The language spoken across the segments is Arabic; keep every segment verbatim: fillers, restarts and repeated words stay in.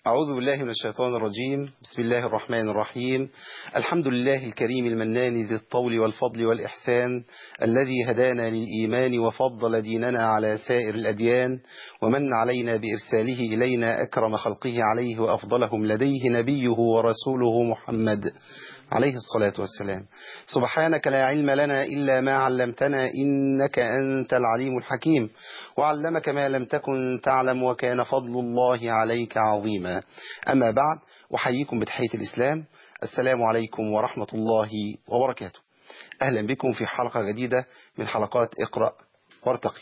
أعوذ بالله من الشيطان الرجيم. بسم الله الرحمن الرحيم. الحمد لله الكريم المنان ذي الطول والفضل والإحسان، الذي هدانا للإيمان وفضل ديننا على سائر الأديان، ومن علينا بإرساله إلينا أكرم خلقه عليه وأفضلهم لديه نبيه ورسوله محمد عليه الصلاة والسلام. سبحانك لا علم لنا إلا ما علمتنا، إنك أنت العليم الحكيم، وعلمك ما لم تكن تعلم، وكان فضل الله عليك عظيما. أما بعد، أحييكم بتحية الإسلام. السلام عليكم ورحمة الله وبركاته. أهلا بكم في حلقة جديدة من حلقات اقرأ وارتقي.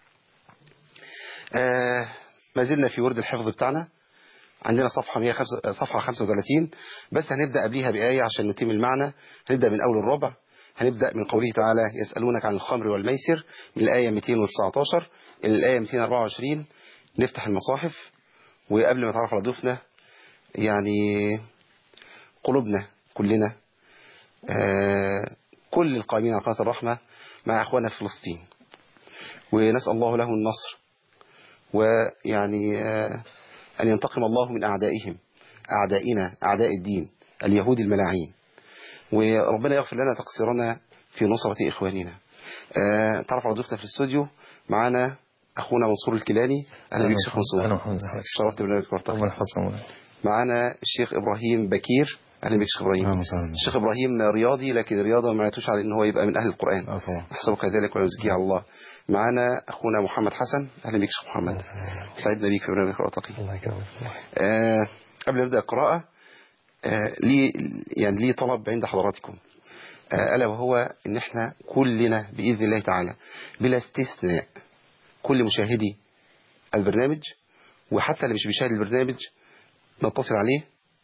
آه ما زلنا في ورد الحفظ بتاعنا، عندنا صفحة مية وخمسة صفحة خمسة وثلاثين، بس هنبدأ قبليها بآية عشان نتم المعنى. هنبدأ من أول الربع، هنبدأ من قوله تعالى: يسألونك عن الخمر والميسر، من الآية مئتين وتسعة عشر إلى الآية مئتين وأربعة وعشرين. نفتح المصاحف، وقبل ما نتعرف على ضيوفنا، يعني قلوبنا كلنا آه كل القائمين على قناة الرحمة مع أخوانا في فلسطين، ونسأل الله لهم النصر، ويعني آه أن ينتقم الله من أعدائهم، أعدائنا أعداء الدين اليهود الملاعين، وربنا يغفر لنا تقصيرنا في نصرة إخواننا. أه تعرف على ضيوفنا في الاستوديو، معنا أخونا منصور الكيلاني. أهلا بك شيخ منصور. أهلا وسهلا. شرفت بنبيك وارتقي. ربنا يحفظكم. معنا الشيخ إبراهيم بكير. أهلا بك شيخ إبراهيم. الشيخ إبراهيم رياضي، لكن الرياضة ما يعتوش على إن هو يبقى من أهل القرآن، نحسبه كذلك ولا نزكيه على الله. معنا أخونا محمد حسن. أهلا بك شيخ محمد، سعدنا بك في برنامج وارتقي. الله يكرمك. أه قبل نبدأ القراءة، آه لي يعني لي طلب عند حضراتكم، آه ألا وهو إن احنا كلنا بإذن الله تعالى بلا استثناء، كل مشاهدي البرنامج وحتى اللي مش بيشاهد البرنامج، نتصل عليه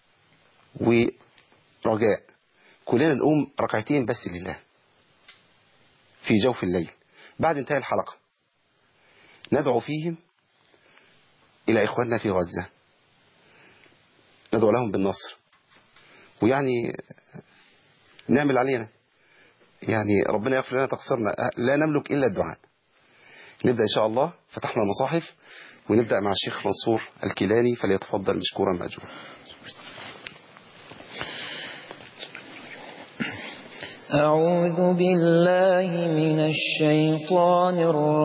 ورجاء كلنا نقوم ركعتين بس لله في جوف الليل بعد انتهاء الحلقة، ندعو فيهم إلى إخواننا في غزة، ندعو لهم بالنصر، ويعني نعمل علينا، يعني ربنا يغفر لنا تقصيرنا، لا نملك إلا الدعاء. نبدأ إن شاء الله. فتحنا المصاحف ونبدأ مع الشيخ منصور الكيلاني، فليتفضل مشكورا مأجورا. أعوذ بالله من الشيطان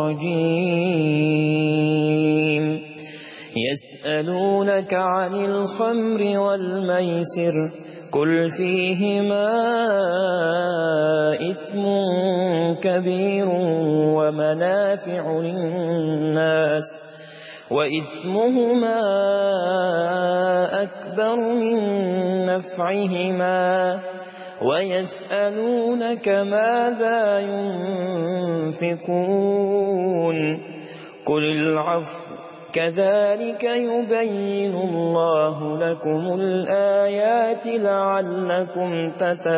الرجيم. يسألونك عن الخمر والميسر، قل فيهما إثم كبير ومنافع للناس، وإثمهما أكبر من نفعهما، ويسألونك ماذا ينفقون، قل العفو، كذلك يبين الله لكم الآيات لعلكم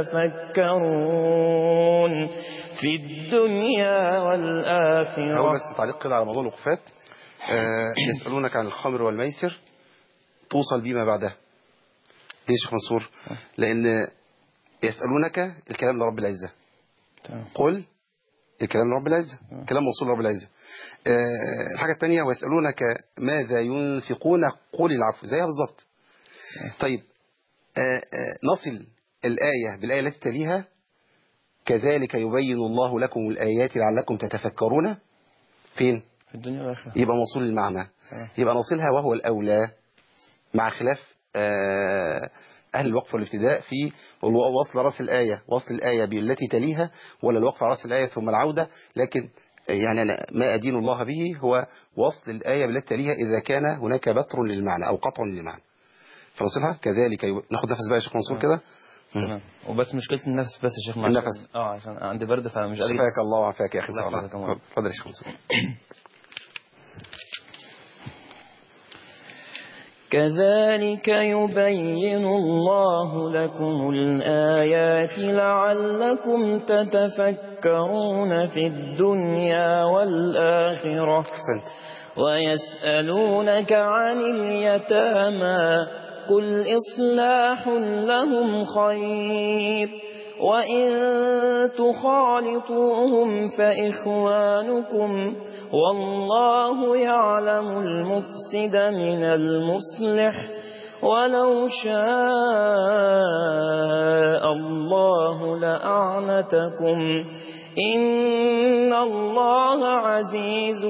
تتفكرون في الدنيا والآخرة. أول بس تعليق كده على موضوع الوقفات. آه يسألونك عن الخمر والميسر، توصل بما بعدها. ليه يا شيخ منصور؟ لأن يسألونك الكلام لرب العزة، قل الكلام لرب العزة، كلام موصول لرب العزة. أه الحاجة الثانية: ويسألونك ماذا ينفقون، قل العفو، زيها بالظبط. طيب، أه أه نصل الآية بالآية التي تليها: كذلك يبين الله لكم الآيات لعلكم تتفكرون. فين؟ في الدنيا والآخرة. يبقى موصول المعنى، يبقى نصلها وهو الأولى، مع خلاف أه أهل الوقف والابتداء في وصل رأس الآية، وصل الآية بالتي تليها، ولا الوقف على رأس الآية ثم العودة. لكن يعني أنا ما أدين الله به هو وصل الآية بالتي تليها إذا كان هناك بتر للمعنى أو قطع للمعنى، فنصلها كذلك. يب... ناخد نفس بقى يا شيخ منصور كده. تمام. وبس مشكلة النفس بس يا شيخ، مع النفس. اه عشان عندي برد فمش قادر. شفاك الله وعافاك يا أخي. الله يحفظك. اتفضل يا شيخ منصور. كذلك يبين الله لكم الآيات لعلكم تتفكرون في الدنيا والآخرة. أحسنت. ويسألونك عن اليتامى، قل إصلاح لهم خير، وإن تخالطوهم فإخوانكم، والله يعلم المفسد من المصلح، ولو شاء الله لأعنتكم إن الله عزيز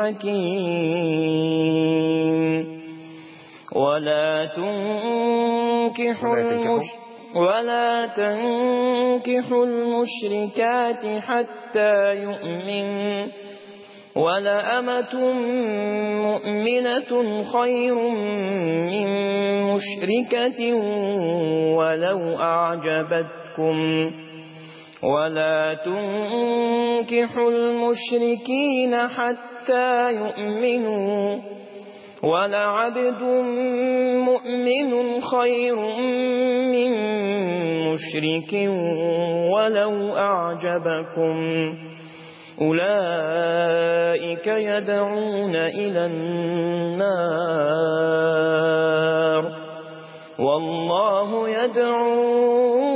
حكيم ولا تنكحوا المش ولا تنكحوا المشركات حتى يؤمنوا ولأمة مؤمنة خير من مشركة ولو أعجبتكم ولا تنكحوا المشركين حتى يؤمنوا ولعبد مؤمن خير من مشرك ولو أعجبكم أولئك يدعون إلى النار والله يدعو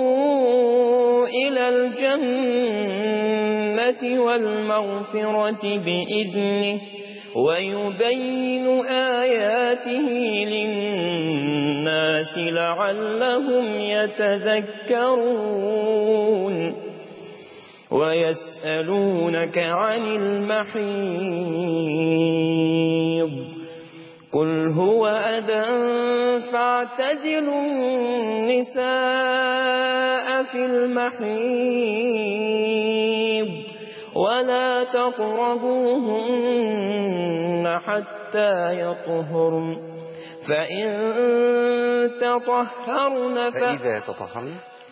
إلى الجنة والمغفرة بإذنه ويبين آياته للناس لعلهم يتذكرون ويسألونك عن المحيض قل هو أذى فاعتزلوا النساء في المحيض ولا تقربوهن حتى يطهرن فإن تطهرن فإذا تطهرن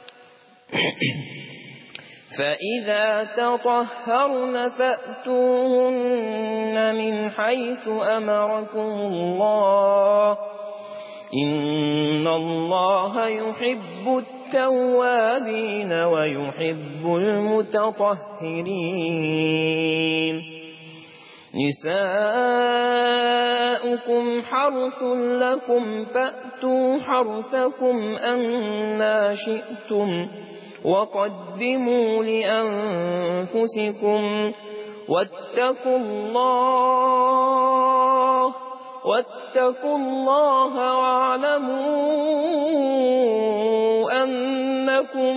فإذا تطهرن فأتوهن من حيث أمركم الله إن الله يحب التوابين ويحب المتطهرين نساؤكم حرث لكم فأتوا حرثكم أنى شئتم وقدموا لأنفسكم واتقوا الله واتقوا الله واعلموا أنكم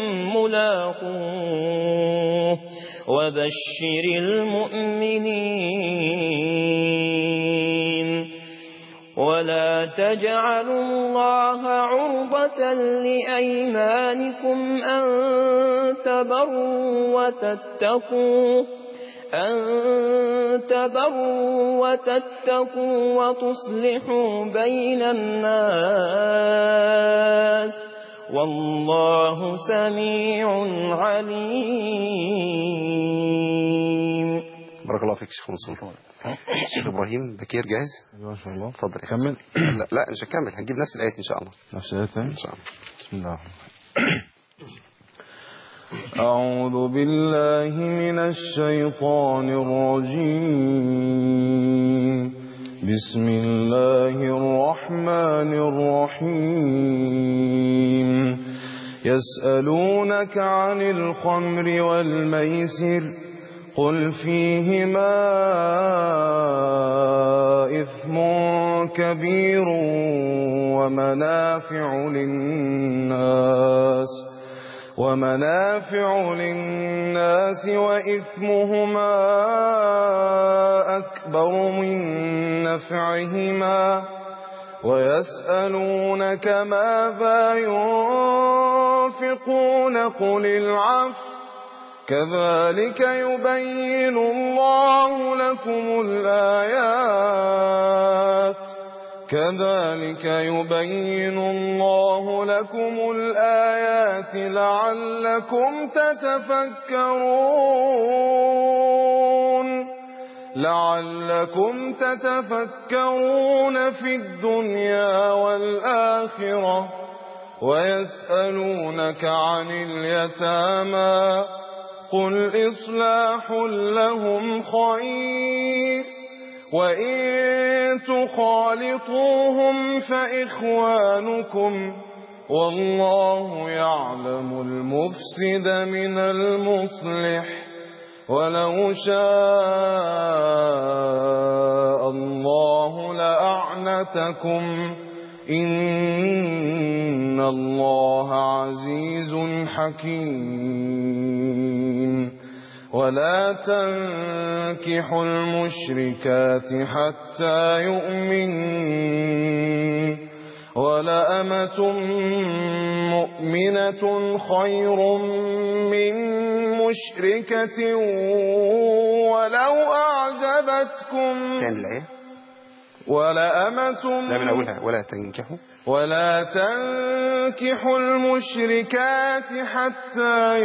ملاقوه وبشر المؤمنين ولا تجعلوا الله عرضة لأيمانكم أن تبروا وتتقوا أن تبروا وتتقوا وتصلحوا بين الناس والله سميع عليم. بارك الله فيك شيخ منصور. شيخ إبراهيم بكير جاهز؟ ما شاء الله. اتفضل. كمل. لا لا مش هكمل، هنجيب نفس الآيات إن شاء الله. نفس الآيات إن شاء الله. بسم الله. أعوذ بالله من الشيطان الرجيم. بسم الله الرحمن الرحيم. يسألونك عن الخمر والميسر قل فيهما إثم كبير ومنافع للناس ومنافع للناس وإثمهما أكبر من نفعهما ويسألونك ماذا ينفقون قل العفو كذلك يبين الله لكم الآيات كذلك يبين الله لكم الآيات لعلكم تتفكرون لعلكم تتفكرون في الدنيا والآخرة ويسألونك عن اليتامى قل إصلاح لهم خير وإن تخالطوهم فإخوانكم والله يعلم المفسد من المصلح ولو شاء الله لأعنتكم إن الله عزيز حكيم ولا تنكحوا المشركات حتى يؤمنوا ولأمة مؤمنة خير من مشركة ولو أعجبتكم تاني الآية ولأمة لا من أولها ولا تنكحوا ولا تنكحوا المشركات حتى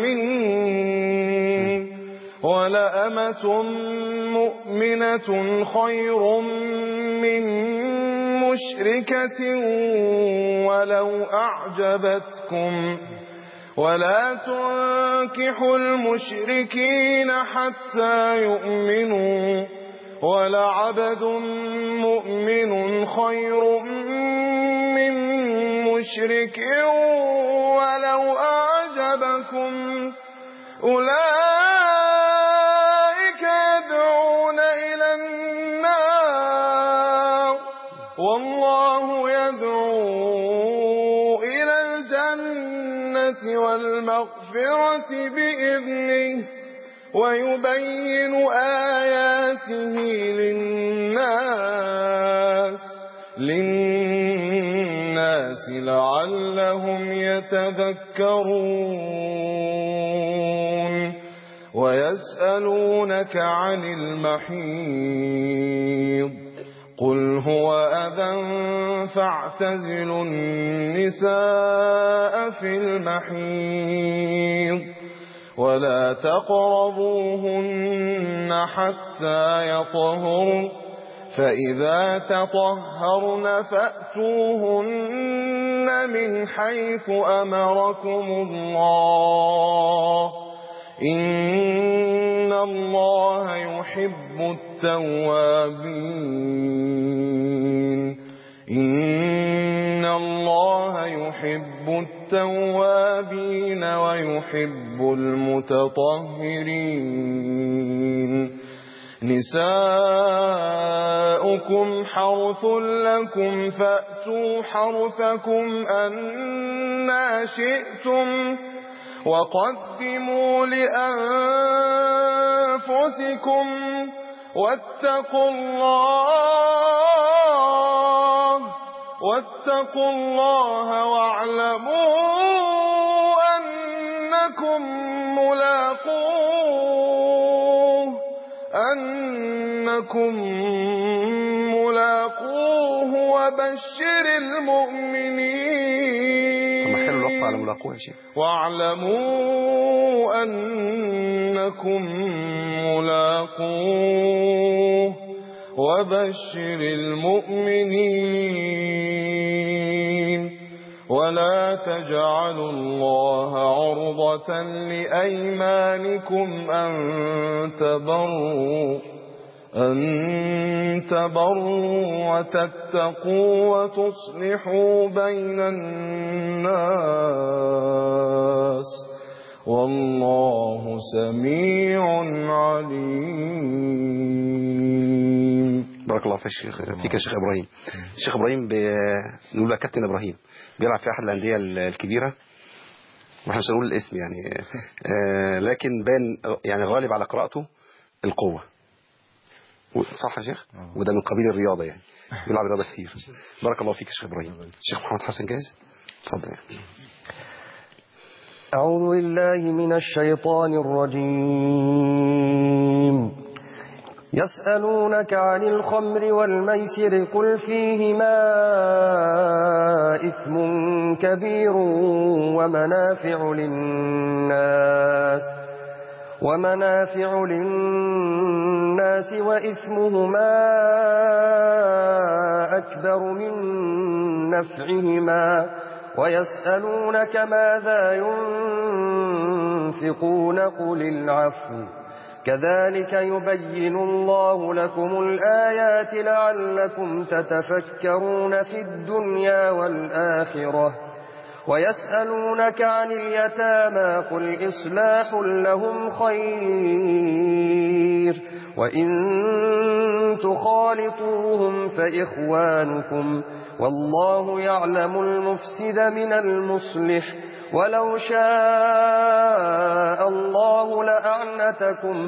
يؤمنوا ولأمة مؤمنة خير من مشركة ولو أعجبتكم ولا تنكحوا المشركين حتى يؤمنوا ولعبد مؤمن خير من مشرك ولو أعجبكم أولئك يدعون إلى النار والله يدعو إلى الجنة والمغفرة بإذنه ويبين آياته للناس للناس لعلهم يتذكرون ويسألونك عن المحيض قل هو أذى فاعتزلوا النساء في المحيض ولا تقربوهن حتى يطهرن فإذا تطهرن فأتوهن من حيث أمركم الله إن الله يحب التوابين إن الله يحب التوابين ويحب المتطهرين نساؤكم حرث لكم فأتوا حرثكم أنى شئتم وقدموا لأنفسكم واتقوا الله واتقوا الله واعلموا أنكم ملاقوه أنكم ملاقوه وبشر المؤمنين محل الوقف على ملاقوه يا شيخ واعلموا أنكم ملاقوه وبشر المؤمنين ولا تجعلوا الله عرضة لأيمانكم أن تبروا أن تبروا وتتقوا وتصلحوا بين الناس والله سميع عليم. بارك الله في الشيخ فيك يا شيخ إبراهيم. الشيخ إبراهيم بي... نقول له كابتن إبراهيم بيلعب في أحد الأندية الكبيرة واحنا مش هنقول الاسم يعني آه لكن بان يعني غالب على قراءته القوة صح يا شيخ وده من قبيل الرياضة يعني بيلعب رياضة كتير. بارك الله فيك يا شيخ إبراهيم. الشيخ محمد حسن جاهز اتفضل يعني. أعوذ بالله من الشيطان الرجيم. يسألونك عن الخمر والميسر قل فيهما إثم كبير ومنافع للناس ومنافع للناس وإثمهما أكبر من نفعهما ويسألونك ماذا ينفقون قل العفو كذلك يبين الله لكم الآيات لعلكم تتفكرون في الدنيا والآخرة ويسألونك عن اليتامى قل إصلاح لهم خير بصير وإن تخالطوهم فإخوانكم والله يعلم المفسد من المصلح ولو شاء الله لأعنتكم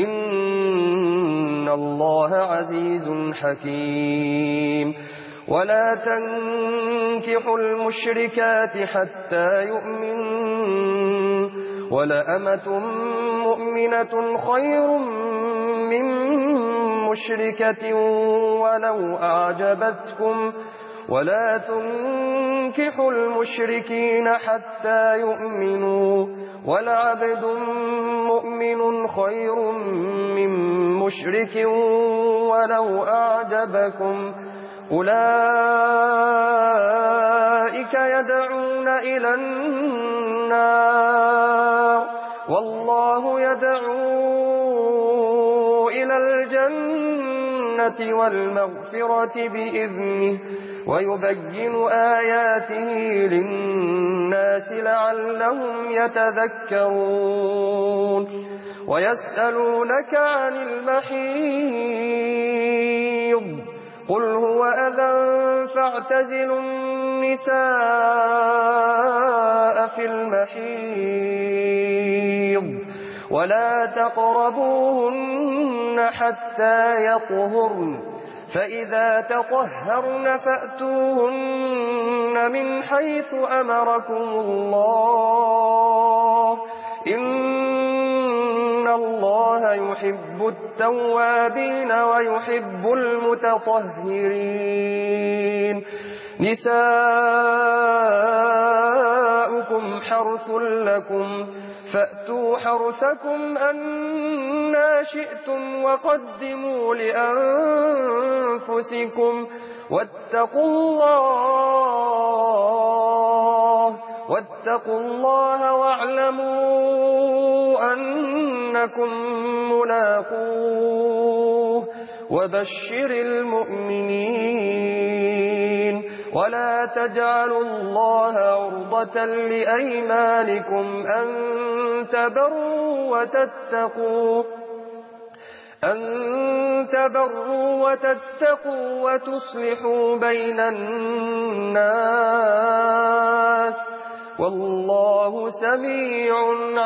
إن الله عزيز حكيم ولا تنكحوا المشركات حتى يؤمنوا ولأمة مؤمنة خير من مشركة ولو أعجبتكم ولا تنكحوا المشركين حتى يؤمنوا ولعبد مؤمن خير من مشرك ولو أعجبكم أولئك يدعون إلى النار والله يدعو إلى الجنة والمغفرة بإذنه ويبين آياته للناس لعلهم يتذكرون ويسألونك عن المحيض قل هو أذى فاعتزلوا النساء في المحيض ولا تقربوهن حتى يطهرن فإذا تطهرن فأتوهن من حيث أمركم الله إن الله يحب التوابين ويحب المتطهرين نساؤكم حرث لكم فأتوا حرثكم أنى شئتم وقدموا لأنفسكم واتقوا الله واتقوا الله واعلموا أنكم ملاقوه وبشر المؤمنين ولا تجعلوا الله عرضة لأيمانكم أن تبروا وتتقوا أن تبروا وتتقوا وتصلحوا بين الناس والله سميع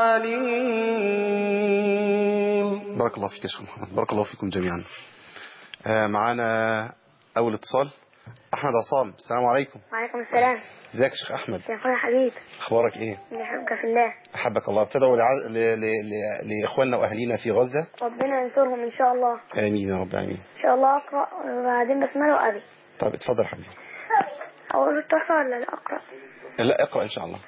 عليم. بارك الله فيك يا شيخ محمد، بارك الله فيكم جميعا. آه معانا أول اتصال أحمد عصام. السلام عليكم. وعليكم السلام. ازيك يا شيخ أحمد؟ يا أخويا حبيب، أخبارك إيه؟ نحبك في الله. أحبك الله. ابتدوا لع... ل... ل... ل... لإخواننا وأهلينا في غزة، ربنا ينصرهم إن شاء الله. آمين يا رب آمين. إن شاء الله أقرأ وبعدين بسمله وأبي. طب اتفضل حبيبي. أقول التحفة ولا لا أقرأ؟ لا اقرأ إن شاء الله.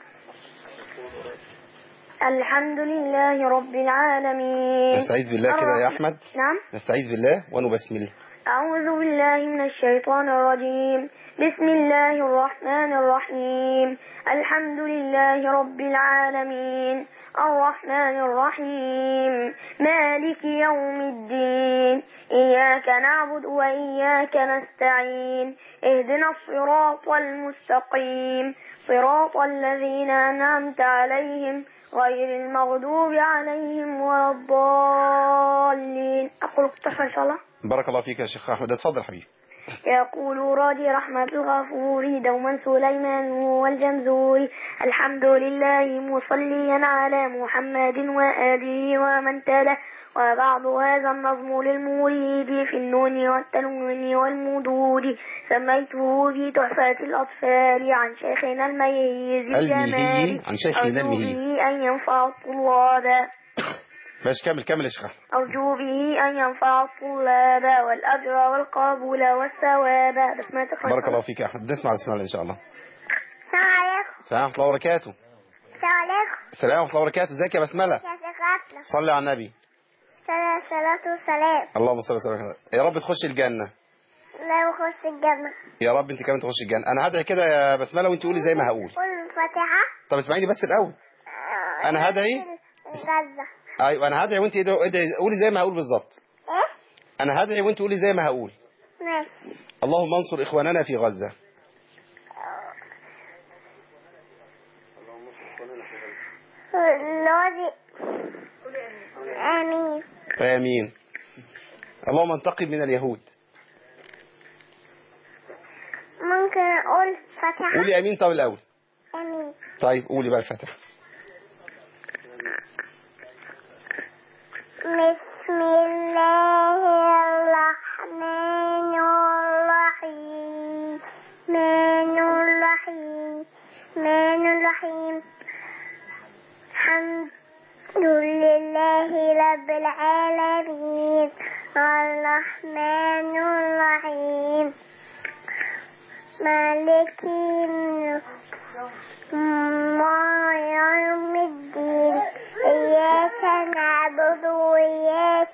الحمد لله رب العالمين. نستعيذ بالله كده يا أحمد. نعم. نستعيذ بالله ونبسمله. أعوذ بالله من الشيطان الرجيم. بسم الله الرحمن الرحيم. الحمد لله رب العالمين الرحمن الرحيم مالك يوم الدين إياك نعبد وإياك نستعين اهدنا الصراط المستقيم صراط الذين أنعمت عليهم غير المغضوب عليهم ولا الضالين. أقول اقتفى إن شاء الله. بارك الله فيك يا شيخ أحمد. اتفضل حبيبي. يقول راجي رحمة الغفور دوما سليمان والجمزوري الحمد لله مصليا على محمد وآله ومن تلا وبعض هذا النظم للمريد في النون والتنوين والمدود سميته في تحفة الأطفال عن شيخنا الميز الجمالي عن شيخنا الميز أن ينفع الطلاب. ماشي كمل كمل يا شيخ. أرجو به أن ينفع الطلاب والأجر والقبول والثواب. بارك الله فيك يا أحمد. نسمع بسم الله إن شاء الله. السلام عليكم. السلام ورحمة الله وبركاته. السلام عليكم. السلام ورحمة الله وبركاته. ازيك يا بسملة؟ يا شيخ صلي على النبي. صلاة والسلام. اللهم صل وسلم. يا رب تخش الجنة. لا بخش الجنة. يا رب انت كمان تخش الجنة. انا هدعي كده يا بسملة وانت قولي زي ما هقول. قول الفاتحة. طب اسمعيني بس الأول. انا هدعي. غزة. ايوه انا هدعي وانت قولي زي ما هقول بالظبط. ايه؟ انا هدعي وانت قولي زي ما هقول. ماشي. اللهم انصر اخواننا في غزة. الذي آمين. آمين. اللهم انتقم من اليهود. ممكن أقول فاتحة؟ قولي امين. طب الاول آمين. طيب قولي بقى الفاتحه. بسم الله الرحمن الرحيم. الرحمن الرحيم. الرحمن الرحيم. الحمد لله رب العالمين الرحمن الرحيم مالك يوم الدين إياك نعبد وإياك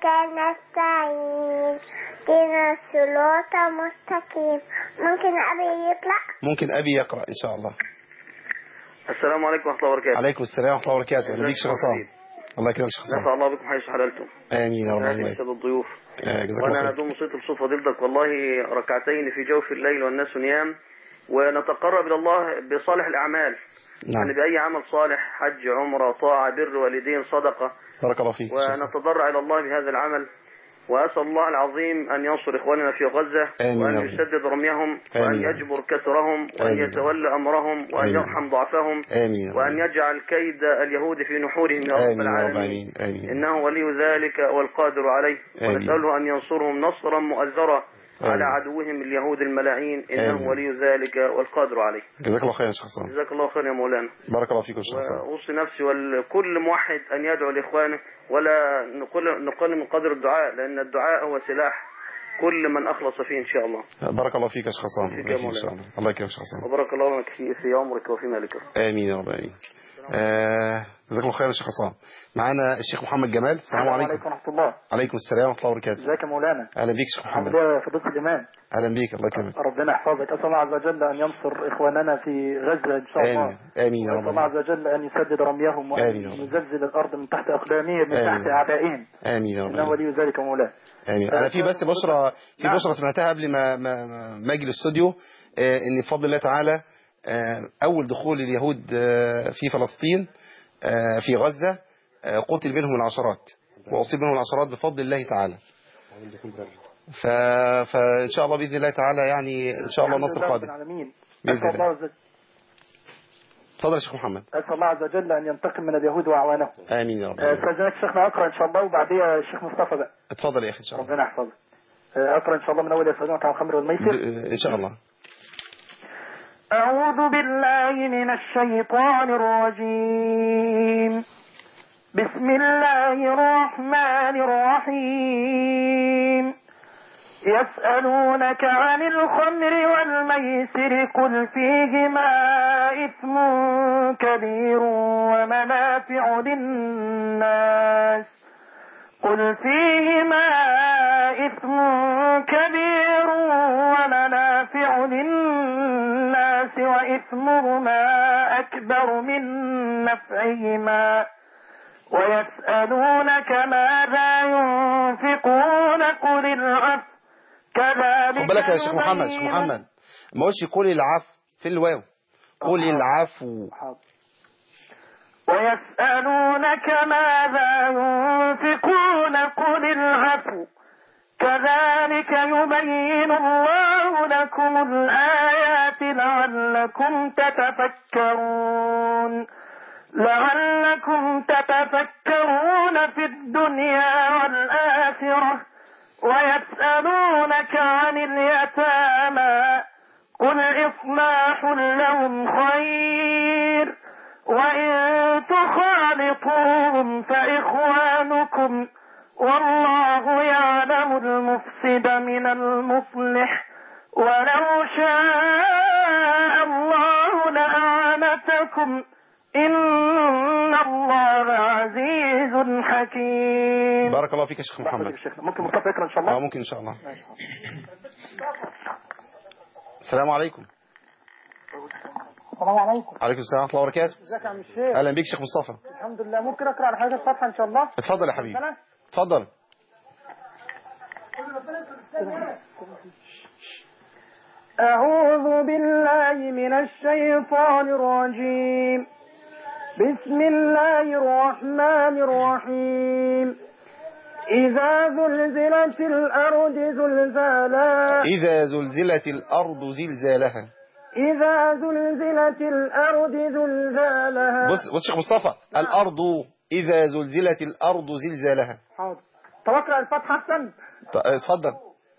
نستعين اهدنا الصراط المستقيم. ممكن أبي يطلع؟ ممكن ابي يقرا ان شاء الله. السلام عليكم ورحمة الله وبركاته. عليكم السلام ورحمه الله وبركاته. اهلا بيك شيخ عصام. الله يكرمك شيخ نسأل عصام. الله بكم حيث حللتم. امين يا رب هذه العالمين. سبب الضيوف. آه، جزاك وانا الله ندوم خير. صيت بصوت فضيلتك والله ركعتين في جوف الليل والناس نيام، ونتقرب الى الله بصالح الاعمال. نعم. يعني باي عمل صالح، حج، عمره، طاعه، بر والدين، صدقه، بارك الله فيك. ونتضرع الى الله بهذا العمل. وأسأل الله العظيم أن ينصر إخواننا في غزة، آمين. وأن يسدد رميهم، وأن آمين. يجبر كسرهم، وأن آمين. يتولى أمرهم، وأن آمين. يرحم ضعفهم، آمين. وأن يجعل كيد اليهود في نحورهم يا رب آمين. العالمين. آمين. إنه ولي ذلك والقادر عليه. آمين. ونسأله أن ينصرهم نصرا مؤزرا على عدوهم اليهود الملاعين، إنه آمين. ولي ذلك والقادر عليه. جزاك الله خير يا شيخ حسام. جزاك الله خير يا مولانا. بارك الله فيكم يا شيخ حسام. وأوصي نفسي وكل موحد أن يدعو لإخوانه، ولا نقل نقل من قدر الدعاء، لأن الدعاء هو سلاح كل من أخلص فيه إن شاء الله. بارك الله فيك يا شيخ حسام. فيك يا مولانا. الله يكرمك يا شيخ حسام. وبارك الله لك في في عمرك وفي مالك. آمين يا رب العالمين. آه، جزاك الله خير يا شيخ حسام. معانا الشيخ محمد جمال. السلام عليكم. وعليكم ورحمة الله. عليكم السلام ورحمة الله وبركاته. ازيك يا مولانا؟ أهلا بيك شيخ محمد. يا فضيلة الإمام. أهلا بيك. الله يكرمك. ربنا يحفظك. أسأل الله عز وجل أن ينصر إخواننا في غزة إن شاء الله. آمين. آمين يا رب. أسأل الله عز وجل أن يسدد رميهم وأن يزلزل الأرض من تحت أقدامهم من تحت أعدائهم. آمين يا رب. إنه ولي ذلك مولانا. آمين. أنا في بس بشرى في نعم. بشرى سمعتها قبل ما ما ما أجي الاستوديو، آه، إن بفضل الله تعالى آه، أول دخول اليهود آه، في فلسطين آه، في غزة آه، قتل منهم العشرات وأصيب منهم العشرات بفضل الله تعالى. ف... فإن شاء الله بإذن الله تعالى يعني إن شاء الله نصر قادم. بإذن الله. تفضل يا شيخ محمد. أسأل الله عز وجل أن ينتقم من اليهود وأعوانهم. آمين يا رب. استاذنك شيخنا أقرأ إن شاء الله، وبعديها الشيخ مصطفى بقى. اتفضل يا أخي إن شاء الله. ربنا يحفظك. أقرأ إن شاء الله من أول يسألونك عن الخمر والميسر. إن شاء الله. أعوذ بالله من الشيطان الرجيم. بسم الله الرحمن الرحيم. يسألونك عن الخمر والميسر قل فيهما إثم كبير ومنافع للناس قل فيهما إثم كبير ومنافع للناس وإثمهما أكبر من نفعهما ويسألونك ماذا ينفقون قل العفو كذلك. خد بالك يا شيخ محمد. شيخ محمد ما قولش قل العفو في الواو، قل العفو. ويسألونك ماذا ينفقون قل العفو كذلك يبين الله لكم الآيات لعلكم تتفكرون لعلكم تتفكرون في الدنيا والآخرة. ويسألونك عن اليتامى قل إصلاح لهم خير وإن تخالطوهم فإخوانكم والله يعلم المفسد من المصلح ولو شاء الله لأعنتكم إن الله عزيز حكيم. بارك الله فيك يا شيخ محمد. ممكن مصطفى يقرأ إن شاء الله؟ اه ممكن إن شاء الله. السلام عليكم. السلام عليكم. عليكم السلام ورحمة الله وبركاته. ازيك يا عم الشيخ؟ أهلا بيك شيخ مصطفى. الحمد لله. ممكن أقرأ على حاجة الفتحة إن شاء الله؟ اتفضل يا حبيبي. اتفضل. أعوذ بالله من الشيطان الرجيم. بسم الله الرحمن الرحيم. إذا زلزلت الأرض زلزالها إذا زلزلت الأرض زلزالها. إذا زلزلت الأرض زلزالها. بص بص شيخ مصطفى، الأرض إذا زلزلت الأرض زلزالها. حاضر. توقع الفتحة أحسن. اتفضل.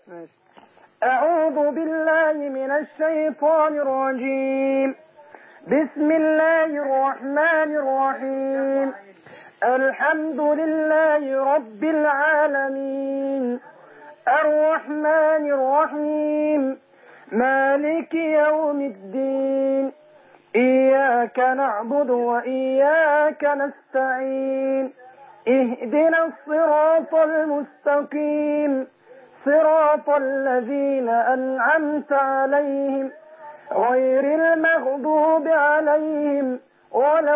أعوذ بالله من الشيطان الرجيم. بسم الله الرحمن الرحيم. الحمد لله رب العالمين الرحمن الرحيم مالك يوم الدين إياك نعبد وإياك نستعين اهدنا الصراط المستقيم صراط الذين أنعمت عليهم غير المغضوب عليهم ولا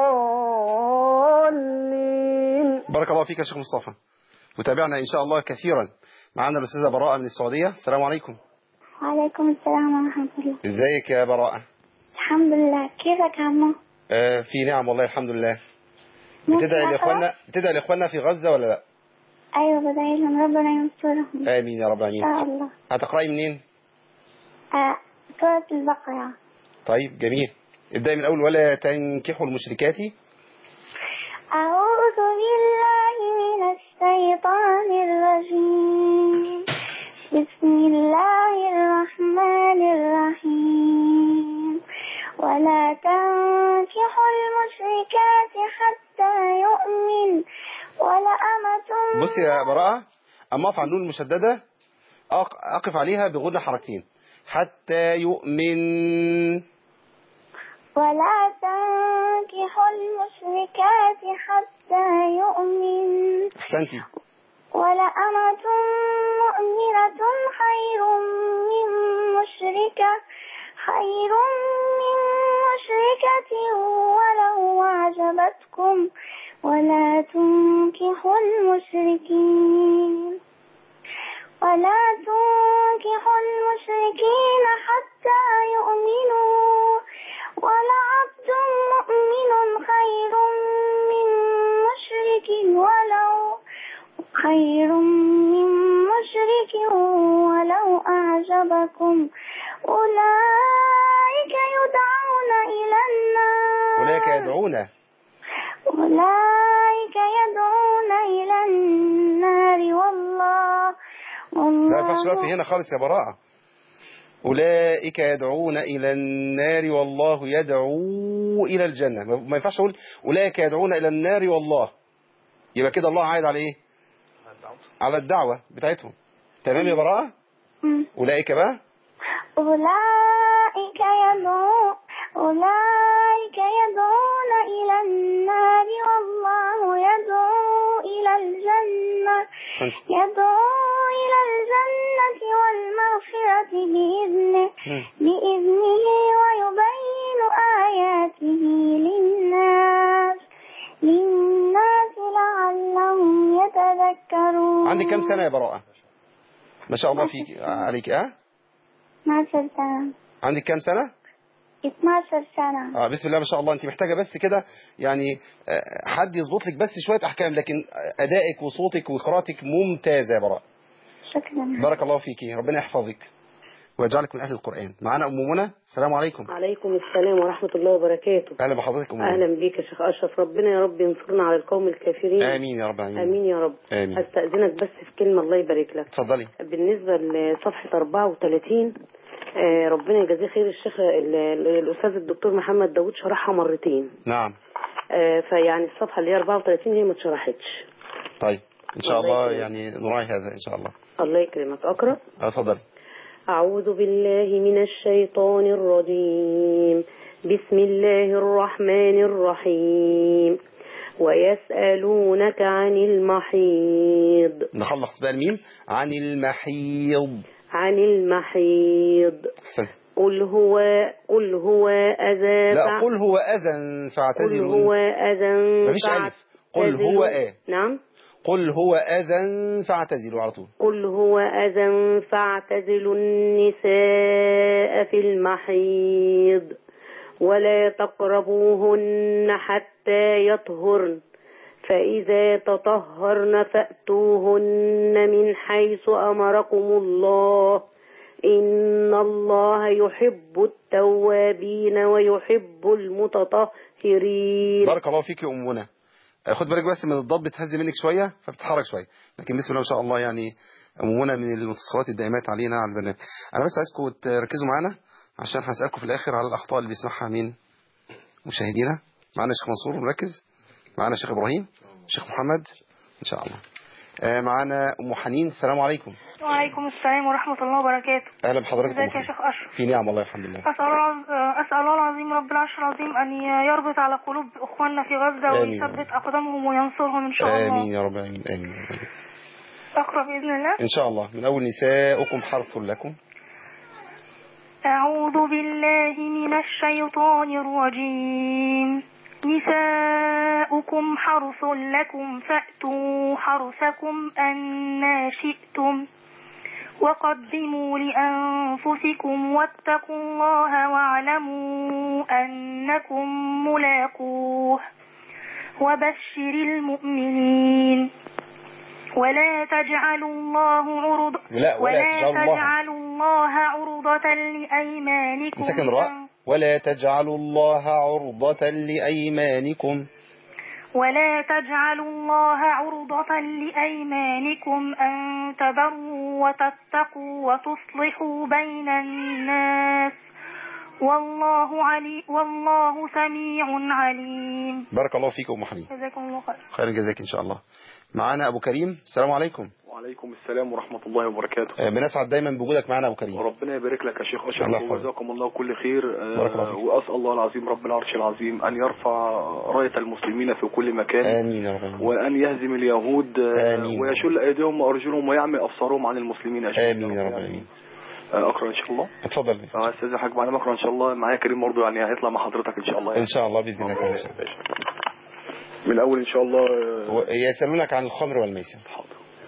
الضالين. بارك الله فيك يا شيخ مصطفى، وتابعنا إن شاء الله كثيرا. معنا الأستاذة براءة من السعودية. السلام عليكم. وعليكم السلام ورحمة الله. ازيك يا براءة؟ الحمد لله، كيفك يا عمو؟ آه في نعم والله الحمد لله. بتدعي لإخواننا بتدعي لإخواننا في غزة ولا لا؟ أيوة بدعي لهم ربنا ينصرهم. آمين يا رب العالمين. إن شاء الله. هتقرأي منين؟ آه سورة البقرة. طيب جميل، ابدأي من أول. ولا تنكحوا المشركات. أعوذ بالله من الشيطان الرجيم. بسم الله الرحمن الرحيم. ولا تنكحوا المشركات حتى يؤمن ولا أمة. بص يا براءة، أما أقف على النون المشددة أقف عليها بغنى حركتين. حتى يؤمن. ولا تنكحوا المشركات حتى يؤمن. أحسنتي. ولا أمة مؤمنة خير من مشركة خير من مشركة ولو أعجبتكم ولا تنكحوا المشركين ولا تنكحوا المشركين حتى يؤمنوا ولعبد مؤمن خير من مشرك ولو خير من مشرك ولو أعجبكم أولئك يدعون إلى النار. أولئك يدعون أولئك يدعون إلى النار والله والله لا ينفعش في هنا خالص يا براءة. أولئك يدعون إلى النار والله يدعو إلى الجنة. ما ينفعش أقول أولئك يدعون إلى النار والله، يبقى كده الله عايد على إيه؟ على الدعوة بتاعتهم. تمام يا براءة؟ أولئك بقى أولئك يدعون أولئك يدعون إلى النار والله يدعو إلى الجنة يدعو إلى الجنة والمغفرة بإذنه بإذنه ويبين آياته للناس للناس لعلهم يتذكرون. عندك كم سنة يا براءة؟ ما شاء الله فيك عليك. أه؟ اثناشر سنة. عندك كم سنة؟ اثناشر سنة. اه بسم الله ما شاء الله. انت محتاجة بس كده يعني حد يظبط لك بس شوية احكام، لكن ادائك وصوتك وقراءتك ممتازة يا براء. شكرا. بارك الله فيكي، ربنا يحفظك ويجعلك من اهل القرآن. معانا ام منى. السلام عليكم. عليكم السلام ورحمة الله وبركاته. اهلا بحضرتك ام منى. اهلا بيك يا شيخ اشرف، ربنا يا رب ينصرنا على القوم الكافرين. امين يا رب العالمين. امين يا رب. امين. استاذنك بس في كلمة الله يبارك لك. اتفضلي. بالنسبة لصفحة أربعة وثلاثين آه ربنا يجازيه خير، الشيخ الأستاذ الدكتور محمد داود شرحها مرتين. نعم. آه فيعني الصفحة اللي هي أربعة وثلاثين هي ما اتشرحتش. طيب إن شاء الله, الله يعني نراعي هذا إن شاء الله. الله يكرمك. أقرأ. اتفضلي. أعوذ بالله من الشيطان الرجيم. بسم الله الرحمن الرحيم. ويسألونك عن المحيض. نخلص بقى الميم. عن المحيض. عن المحيض. أحسن. قل هو قل هو أذى. لا قل هو أذى فاعتزلوا. قل هو أذى. مفيش ألف. قل هو أ. نعم. قل هو أذى فاعتزلوا على طول. قل هو أذى فاعتزلوا النساء في المحيض ولا تقربوهن حتى يطهرن فإذا تطهرن فأتوهن من حيث أمركم الله إن الله يحب التوابين ويحب المتطهرين. بارك الله فيك يا أم منى. خد بالك بس من الضاد بتهز منك شوية فبتتحرك شوية، لكن بسم الله ما شاء الله يعني أم منى من المتصلات الدائمات علينا على البرنامج. أنا بس عايزكم تركزوا معانا عشان هنسألكم في الآخر على الأخطاء اللي بيسمعها مين مشاهدينا. معانا الشيخ منصور مركز، معانا الشيخ إبراهيم، الشيخ محمد إن شاء الله. معانا أم حنين. السلام عليكم. وعليكم السلام ورحمة الله وبركاته. أهلا بحضرتك. ازيك يا شيخ أشرف؟ في نعم والله الحمد لله. أسأل الله أسأل الله العظيم رب العرش العظيم أن يربط على قلوب إخواننا في غزة ويثبت أقدامهم وينصرهم إن شاء الله. آمين يا رب. آمين آمين. أقرأ بإذن الله إن شاء الله من أول نساؤكم حرث لكم. أعوذ بالله من الشيطان الرجيم. نساؤكم حرث لكم فأتوا حرثكم أنى شئتم وقدموا لأنفسكم واتقوا الله واعلموا أنكم ملاقوه وبشر المؤمنين. ولا تجعلوا الله عرض لا ولا, ولا تجعلوا الله, تجعلوا الله عرضة لأيمانكم. سكن الراء. ولا تجعلوا الله عرضة لأيمانكم. ولا تجعلوا الله عرضة لأيمانكم أن تبروا وتتقوا وتصلحوا بين الناس والله علي والله سميع عليم. بارك الله فيكم أم حنين. جزاكم الله خير. خير جزاك إن شاء الله. معانا أبو كريم. السلام عليكم. وعليكم السلام ورحمة الله وبركاته. بنسعد دايما بوجودك معنا أبو كريم. وربنا يبارك لك يا شيخ أشرف وجزاكم الله كل خير. وأسأل الله العظيم رب العرش العظيم أن يرفع راية المسلمين في كل مكان. آمين يا رب. وأن يهزم اليهود. آمين. ويشل أيديهم وأرجلهم ويعمي أبصارهم عن المسلمين. آمين يا رب. آمين. أقرأ إن شاء الله. اتفضل. أستاذ حاج معنا أقرأ إن شاء الله. معايا كريم برضه يعني هيطلع مع حضرتك إن شاء الله. إن شاء الله بإذن الله. من الأول إن شاء الله. يسألونك عن الخمر والميسر. حاضر.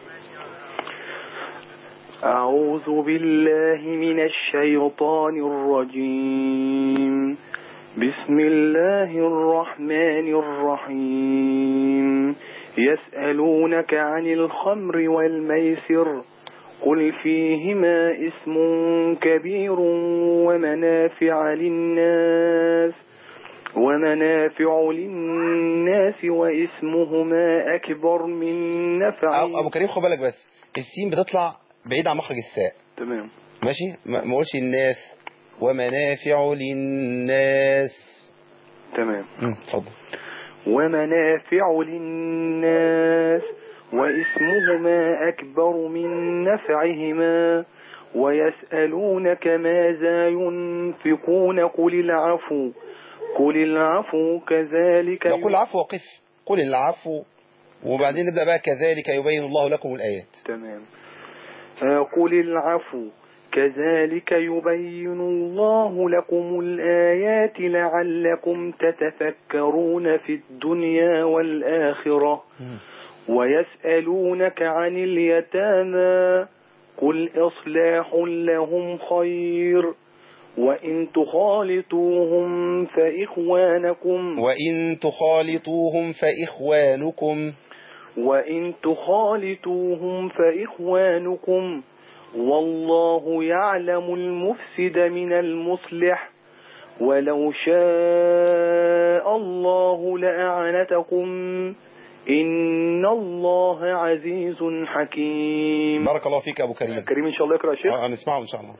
أعوذ بالله من الشيطان الرجيم. بسم الله الرحمن الرحيم. يسألونك عن الخمر والميسر قل فيهما اسم كبير ومنافع للناس ومنافع للناس واسمهما أكبر من نفع. أبو كريم خد بالك بس السين بتطلع بعيد عن مخرج الساء. تمام ماشي. ما قولش الناس ومنافع للناس. تمام اتفضل. ومنافع للناس واسمهما أكبر من نفعهما ويسألونك ماذا ينفقون قل العفو قل العفو كذلك. قل العفو وقف. قل العفو وبعدين نبدأ بقى كذلك يبين الله لكم الآيات. تمام. قل العفو كذلك يبين الله لكم الآيات لعلكم تتفكرون في الدنيا والآخرة. ويسألونك عن اليتامى قل إصلاح لهم خير وإن تخالطوهم فإخوانكم وإن تخالطوهم فإخوانكم وإن تخالطوهم فإخوانكم والله يعلم المفسد من المصلح ولو شاء الله لأعنتكم إن الله عزيز حكيم. بارك الله فيك أبو كريم. كريم إن شاء الله يقرأ يا شيخ. اه نسمعه إن شاء الله.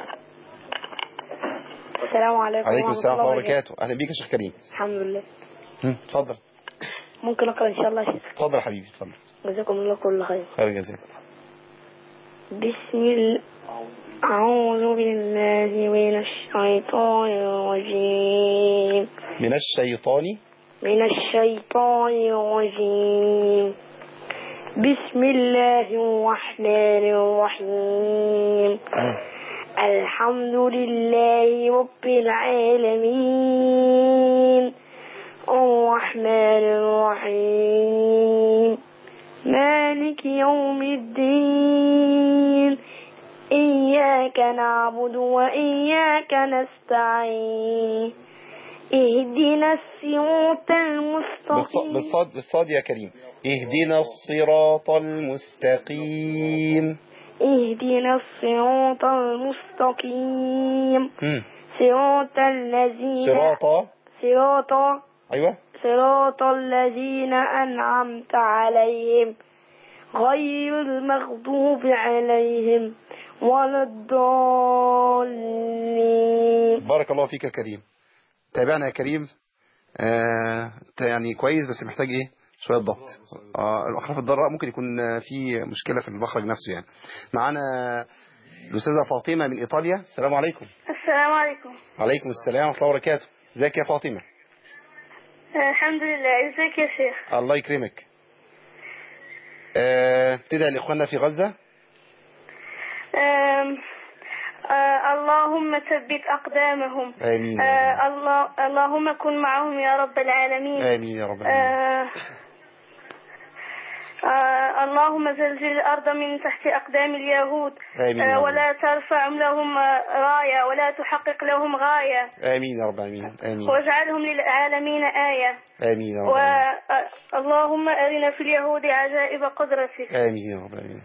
السلام عليكم. عليكم السلام ورحمة الله وبركاته. أهلا بيك يا شيخ كريم. الحمد لله. اتفضل. ممكن أقرأ إن شاء الله يا شيخ؟ اتفضل يا حبيبي اتفضل. جزاكم الله كل خير. خير جزاك. بسم الله. أعوذ بالله من الشيطان الرجيم. من الشيطان من الشيطان الرجيم. بسم الله الرحمن الرحيم. الحمد لله رب العالمين الرحمن الرحيم مالك يوم الدين إياك نعبد وإياك نستعين اهدنا الصراط المستقيم. بالصاد بالصاد يا كريم. اهدنا الصراط المستقيم. اهدنا الصراط المستقيم. مم. صراط الذين صراط صراط أيوة صراط الذين أنعمت عليهم غير المغضوب عليهم ولا الضالين. بارك الله فيك يا كريم. تابعنا يا كريم. آه يعني كويس بس محتاج ايه شوية ضغط. آه الأخراف الضراء ممكن يكون في مشكلة في المخرج نفسه يعني. معانا الأستاذة فاطمة من إيطاليا. السلام عليكم. السلام عليكم. وعليكم السلام ورحمة الله وبركاته. ازيك يا فاطمة؟ الحمد لله. ازيك يا شيخ؟ الله يكرمك. آه تدعي لإخواننا في غزة. آه آه اللهم ثبت أقدامهم. آمين. آه الله اللهم كن معهم يا رب العالمين. آمين يا رب العالمين. آه آه اللهم زلزل الأرض من تحت أقدام اليهود. آمين آه ولا ترفع لهم راية ولا تحقق لهم غاية. آمين يا رب العالمين. آمين. واجعلهم للعالمين آية. آمين يا رب العالمين. اللهم أرنا في اليهود عجائب قدرتك. آمين يا رب العالمين.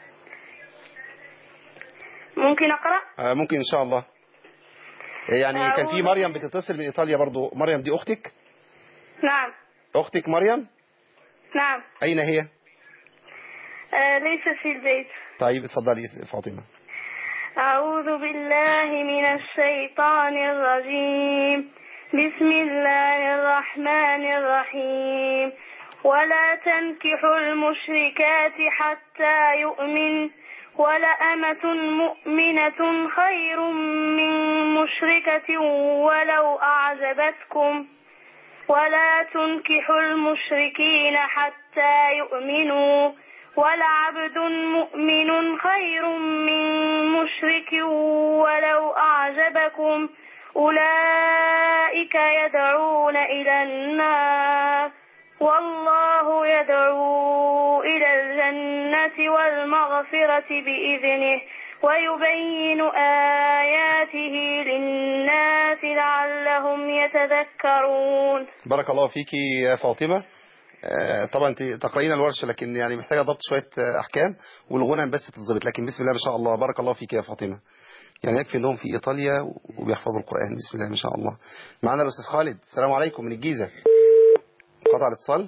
ممكن أقرأ؟ آه ممكن إن شاء الله. يعني كان في مريم بتتصل من إيطاليا برضو. مريم دي أختك؟ نعم. أختك مريم؟ نعم. أين هي؟ آه ليست في البيت. طيب اتفضلي فاطمة. أعوذ بالله من الشيطان الرجيم. بسم الله الرحمن الرحيم. ولا تنكحوا المشركات حتى يؤمن ولأمة مؤمنة خير من مشركة ولو أعجبتكم ولا تنكحوا المشركين حتى يؤمنوا ولعبد مؤمن خير من مشرك ولو أعجبكم أولئك يدعون إلى النار والله يدعو إلى الجنة والمغفرة بإذنه ويبين آياته للناس لعلهم يتذكرون. بارك الله فيك يا فاطمة. آه طبعا انت تقرأين الورشة لكن يعني محتاجة ضبط شوية أحكام والغنى بس تتظبط لكن بسم الله ما شاء الله. بارك الله فيك يا فاطمة. يعني يكفي انهم في إيطاليا وبيحفظوا القرآن. بسم الله ما شاء الله. معنا الأستاذ خالد. السلام عليكم من الجيزة. قطع الاتصال.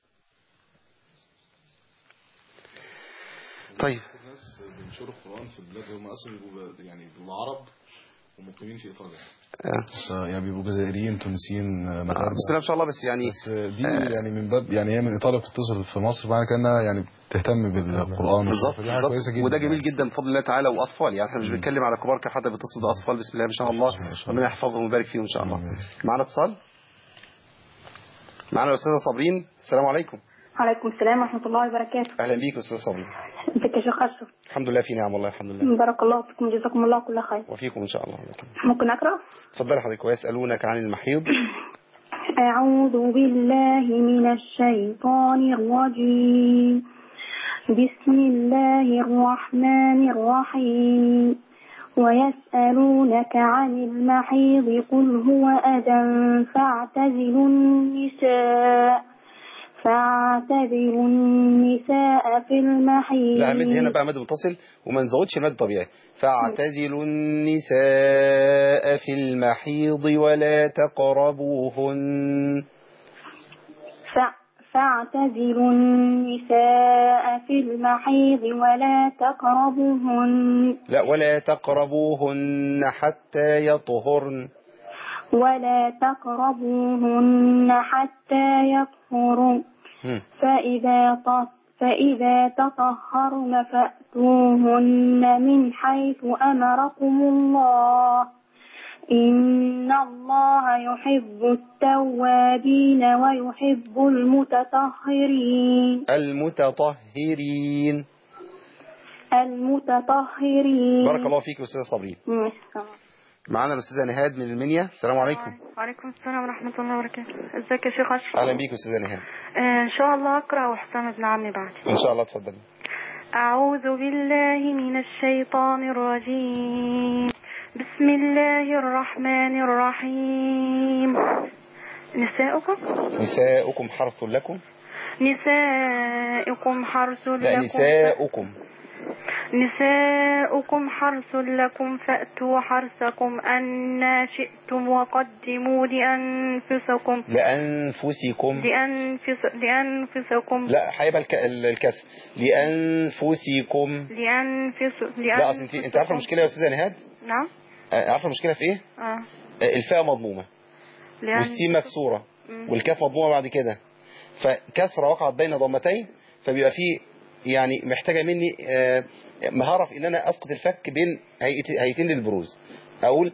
طيب الناس بينشروا القرآن في البلاد هم اصلا بيبقوا يعني بيبقوا عرب ومقيمين في ايطاليا. آه. يعني بيبقوا جزائريين تونسيين مغاربه. آه بسم الله ما شاء الله. بس يعني بس دي آه يعني من باب يعني هي من ايطاليا بتتصل في مصر معنى كانها يعني بتهتم بالقرآن. بالظبط بالظبط. وده جميل جدا بفضل الله تعالى. واطفال يعني احنا مش بنتكلم على كبار كان حتى بيتصلوا باطفال. بسم الله ما شاء الله. ربنا يحفظهم ويبارك فيهم ان شاء الله. معنا اتصال. معنا الاستاذه صابرين. السلام عليكم. وعليكم السلام ورحمة الله وبركاته. أهلا بيك أستاذ صابرين. ازيك يا شيخ أشرف؟ الحمد لله في نعم والله الحمد لله. بارك الله فيكم جزاكم الله كل خير. وفيكم إن شاء الله. ممكن أقرأ؟ تفضل حضرتك. ويسألونك عن المحيض. أعوذ بالله من الشيطان الرجيم. بسم الله الرحمن الرحيم. ويسألونك عن المحيض قل هو أذى فاعتزلوا النساء فاعتبروا النساء في المحيض. لا مد هنا بقى مد متصل وما نزودش مد طبيعي. فاعتزلوا النساء في المحيض ولا تقربوهن. فاعتزلوا النساء في المحيض ولا تقربوهن. لا ولا تقربوهن حتى يطهرن. ولا تقربوهن حتى يطهرن. فإذا فإذا تطهرن فأتوهن من حيث أمركم الله إن الله يحب التوابين ويحب المتطهرين. المتطهرين المتطهرين. بارك الله فيك أستاذة صابرين. معنا الأستاذة نهاد من المنيا. السلام عليكم. وعليكم السلام ورحمة الله وبركاته. ازيك يا شيخ أشرف؟ أهلا بيك أستاذة نهاد. آه إن شاء الله أقرأ وحسام ابن عمي بعد. إن شاء الله تفضلي. أعوذ بالله من الشيطان الرجيم. بسم الله الرحمن الرحيم. نساؤكم نساؤكم حرث لكم. نساؤكم حرث لكم. لا نساؤكم نساؤكم حرث لكم فأتوا حرثكم أن شئتم وقدموا لأنفسكم. لأنفسكم لأنفس لأنفسكم. لا هيبقى الكسر لأنفسكم. لأنفس لا أصل انت انت عارفه المشكله يا استاذه نهاد؟ نعم. عارفه المشكله في ايه؟ اه الفاء مضمومه والسين مكسوره والكاف مضمومه بعد كده، فكسره وقعت بين ضمتين، فبيبقى فيه يعني محتاجه مني مهاره في ان انا اسقط الفك بين هيئتين للبروز. اقول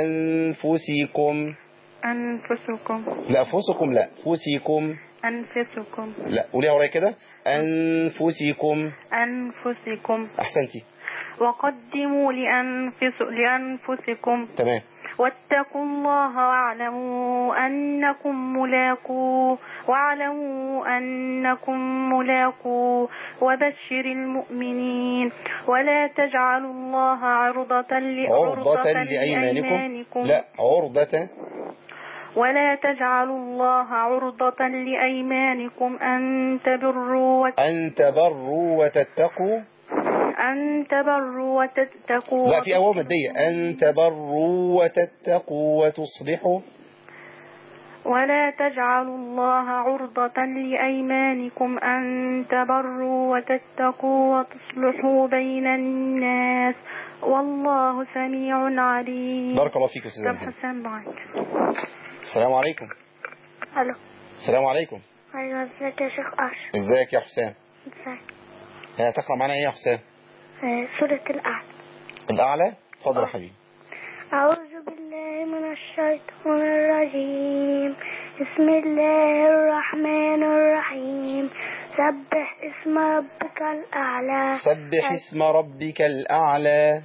انفسكم. انفسكم. لا انفسكم لا فوسيكم. انفسكم. لا قوليها ورايا كده انفسكم. انفسكم. احسنتي. وقدموا لأنفس لأنفسكم. تمام. واتقوا الله واعلموا أنكم ملاقوه واعلموا أنكم ملاقوه وبشر المؤمنين ولا تجعلوا الله عرضة عرضة لأيمانكم. لا عرضة. ولا تجعلوا الله عرضة لأيمانكم أن تبروا وت... أن تبروا وتتقوا. أن تبروا وتتقوا. لا في أواء مادية. أن تبروا وتتقوا وتصلحوا. ولا تجعلوا الله عرضة لأيمانكم أن تبروا وتتقوا وتصلحوا بين الناس والله سميع عليم. بارك الله فيك أستاذ حسن معك. السلام عليكم. الو. السلام عليكم. ايوه ازيك يا شيخ اشرف؟ ازيك يا حسام؟ ازيك؟ هتقرأ معانا ايه يا حسام؟ سورة الأعلى. الأعلى؟ اتفضل يا حبيبي. أعوذ بالله من الشيطان الرجيم. بسم الله الرحمن الرحيم. سبح اسم ربك الأعلى. سبح اسم ربك الأعلى.